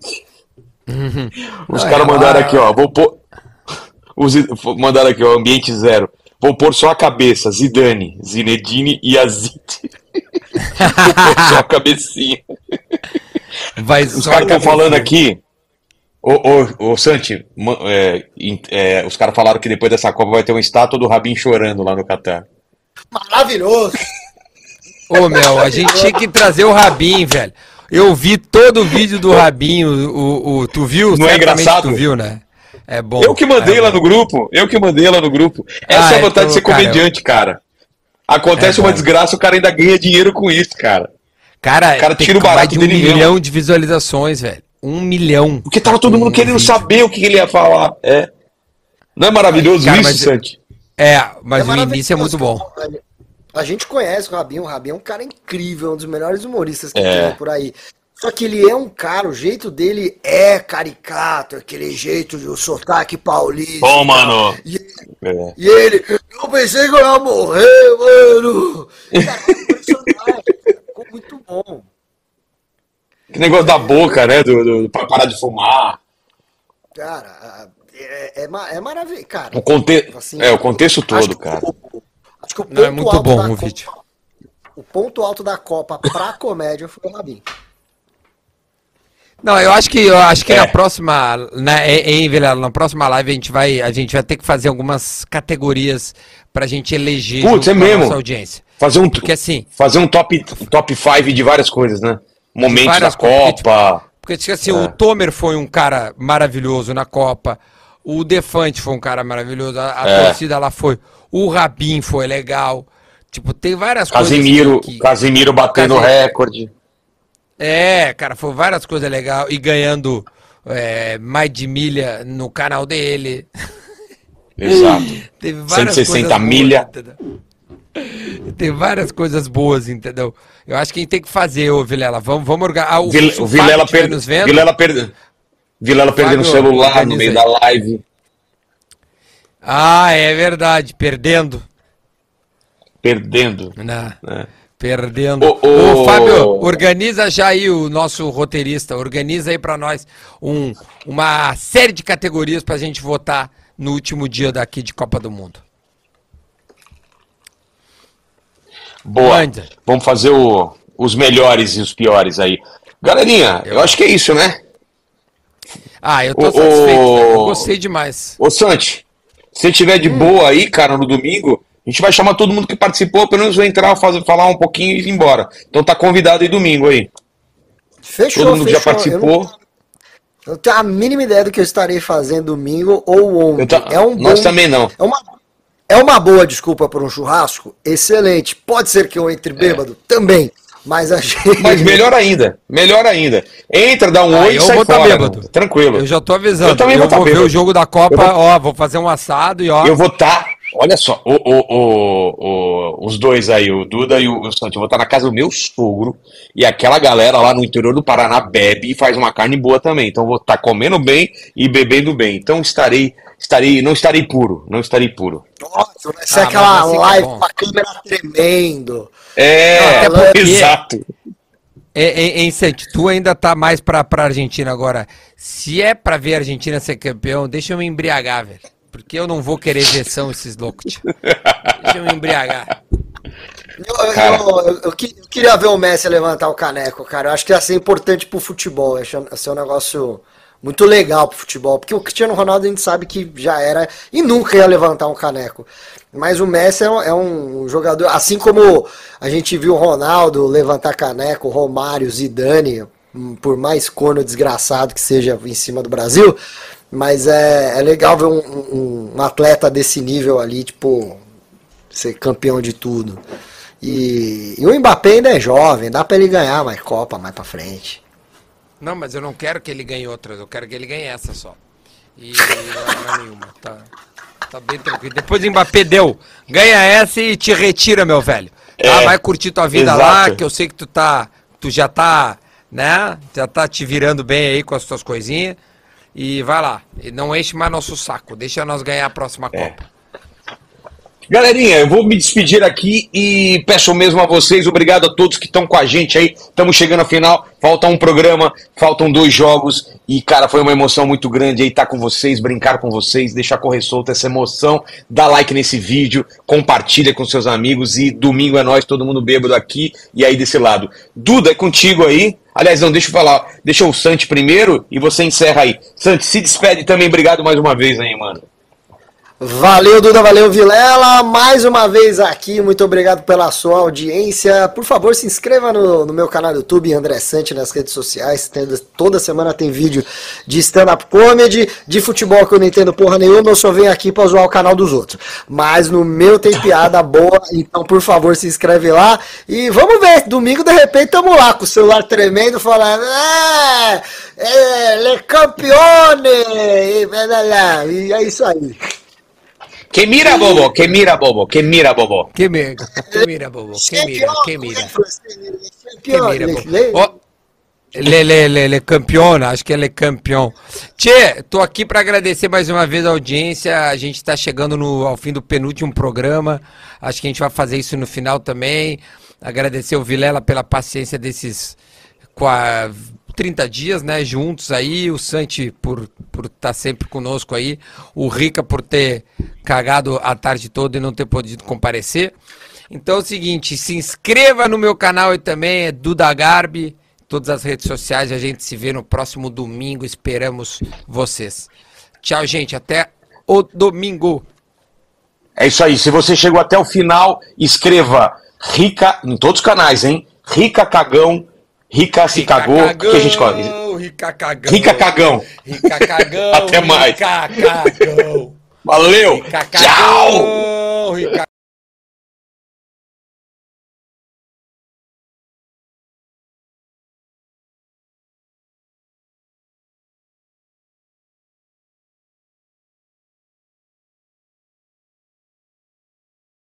Os caras mandaram aqui, ó. Mandaram aqui, ó. Ambiente zero. Vou pôr só a cabeça. Zidane, Zinedine e Yazid. Vou pôr só a cabecinha. Os caras estão falando aqui. Ô Santi, os caras falaram que depois dessa Copa vai ter uma estátua do Rabin chorando lá no Catar. Maravilhoso! Meu, a gente tinha que trazer o Rabin, velho. Eu vi todo o vídeo do Rabin, tu viu? Não é engraçado? Tu viu, né? É bom. Eu que mandei lá no grupo. Essa é a vontade de ser comediante, cara. Acontece uma desgraça, o cara ainda ganha dinheiro com isso, cara. Cara, o cara tira o barato dele mesmo. 1 milhão de visualizações, velho. 1 milhão. Porque tava todo mundo querendo saber o que ele ia falar. Não é maravilhoso isso, Santi? Mas o início é muito bom. A gente conhece o Rabin é um cara incrível, um dos melhores humoristas que tem por aí. Só que ele é um cara, o jeito dele é caricato, aquele jeito de sotaque paulista. Bom, mano. E ele, eu pensei que eu ia morrer, mano. Cara, impressionante, ficou muito bom. Que negócio da boca, né? Pra parar de fumar. Cara, é maravilhoso, cara. O contexto todo, cara. Acho que o ponto é muito bom o vídeo. O ponto alto da Copa pra comédia foi o Rabin. Não, eu acho que na próxima, né, hein, Vilela, na próxima live a gente vai ter que fazer algumas categorias pra gente eleger nossa audiência. Porque assim, fazer um top 5 de várias coisas, né? Momentos da Copa. Porque assim, o Tomer foi um cara maravilhoso na Copa, o Defante foi um cara maravilhoso, a torcida lá foi, o Rabin foi legal, tipo, tem várias coisas. Casemiro batendo recorde. Cara, foi várias coisas legais e ganhando mais de milha no canal dele. Exato. Teve várias 160 milha. Tem várias coisas boas, entendeu? Eu acho que a gente tem que fazer, ô Vilela. Vamos organizar. O Vilela perdendo o celular no meio da live. Ah, é verdade. Perdendo. Perdendo. Perdendo. Ô, Fábio, organiza já aí o nosso roteirista. Organiza aí pra nós uma série de categorias pra gente votar no último dia daqui de Copa do Mundo. Boa. Vamos fazer os melhores e os piores aí. Galerinha, eu acho que é isso, né? Eu tô satisfeito, velho. Eu gostei demais. Ô, Santi, se você tiver de boa aí, cara, no domingo, a gente vai chamar todo mundo que participou, pelo menos vai entrar, falar um pouquinho e ir embora. Então tá convidado aí domingo aí. Fechou, todo mundo que já participou. Eu não tenho a mínima ideia do que eu estarei fazendo domingo ou ontem. Nós também não. É uma boa desculpa para um churrasco? Excelente. Pode ser que eu entre bêbado? Também. Mas melhor ainda. Entra, dá um oi e sai fora. Bêbado. Tranquilo. Eu já tô avisando. Eu também vou ver o jogo da Copa, vou fazer um assado e Eu vou estar... Olha só, os dois aí, o Duda e o Santi, eu vou estar na casa do meu sogro e aquela galera lá no interior do Paraná bebe e faz uma carne boa também. Então eu vou estar comendo bem e bebendo bem. Então não estarei puro. Nossa, vai ser aquela live com a câmera tremendo. Exato. Santi, tu ainda tá mais pra Argentina agora. Se é pra ver a Argentina ser campeão, deixa eu me embriagar, velho. Porque eu não vou querer versão esses loucos, tio. Deixa eu me embriagar. Eu queria ver o Messi levantar o caneco, cara. Eu acho que ia ser importante pro futebol. Ia ser um negócio muito legal pro futebol. Porque o Cristiano Ronaldo a gente sabe que já era e nunca ia levantar um caneco. Mas o Messi é um jogador, assim como a gente viu o Ronaldo levantar caneco, o Romário, Zidane, por mais corno desgraçado que seja em cima do Brasil. Mas é legal ver um atleta desse nível ali, tipo, ser campeão de tudo. E o Mbappé ainda é jovem, dá pra ele ganhar mais Copa mais pra frente. Não, mas eu não quero que ele ganhe outras, eu quero que ele ganhe essa só. E não é nenhuma, tá bem tranquilo. Depois o Mbappé ganha essa e te retira, meu velho. Vai curtir tua vida lá, que eu sei que tu já tá, né, já tá te virando bem aí com as tuas coisinhas. E vai lá, e não enche mais nosso saco, deixa nós ganhar a próxima Copa. Galerinha, eu vou me despedir aqui e peço mesmo a vocês, obrigado a todos que estão com a gente aí, estamos chegando ao final, falta um programa, faltam 2 jogos e cara, foi uma emoção muito grande aí estar com vocês, brincar com vocês, deixar correr solta essa emoção, dá like nesse vídeo, compartilha com seus amigos e domingo é nós, todo mundo bêbado aqui e aí desse lado. Duda, é contigo aí. Aliás, não, deixa eu falar, deixa o Santi primeiro e você encerra aí. Santi, se despede também, obrigado mais uma vez aí, mano. Valeu, Duda, valeu, Vilela, mais uma vez aqui, muito obrigado pela sua audiência. Por favor, se inscreva no meu canal do YouTube, André Santi, nas redes sociais. Toda semana tem vídeo de stand-up comedy, de futebol que eu não entendo porra nenhuma, eu só venho aqui pra zoar o canal dos outros. Mas no meu tem piada boa, então por favor, se inscreve lá. E vamos ver, domingo de repente tamo lá com o celular tremendo, falando le campione, e é isso aí. Que mira, bobo, que mira, bobo, que mira, bobo. Que mira, bobo, que mira. Oh, le campeão, acho que ele é campeão. Tchê, tô aqui para agradecer mais uma vez a audiência, a gente tá chegando ao fim do penúltimo programa, acho que a gente vai fazer isso no final também. Agradecer o Vilela pela paciência desses 30 dias, né, juntos aí, o Santi por estar sempre conosco aí, o Rica por ter cagado a tarde toda e não ter podido comparecer. Então é o seguinte, se inscreva no meu canal aí também, é Duda Garbi, todas as redes sociais. A gente se vê no próximo domingo. Esperamos vocês. Tchau, gente. Até o domingo. É isso aí. Se você chegou até o final, escreva Rica em todos os canais, hein? Rica Cagão, Rica se cagou. O que a gente coloca? Rica Cagão. Rica Cagão. Rica Cagão. Até mais. Rica Cagão. Valeu. Rica Tchau. Cagão.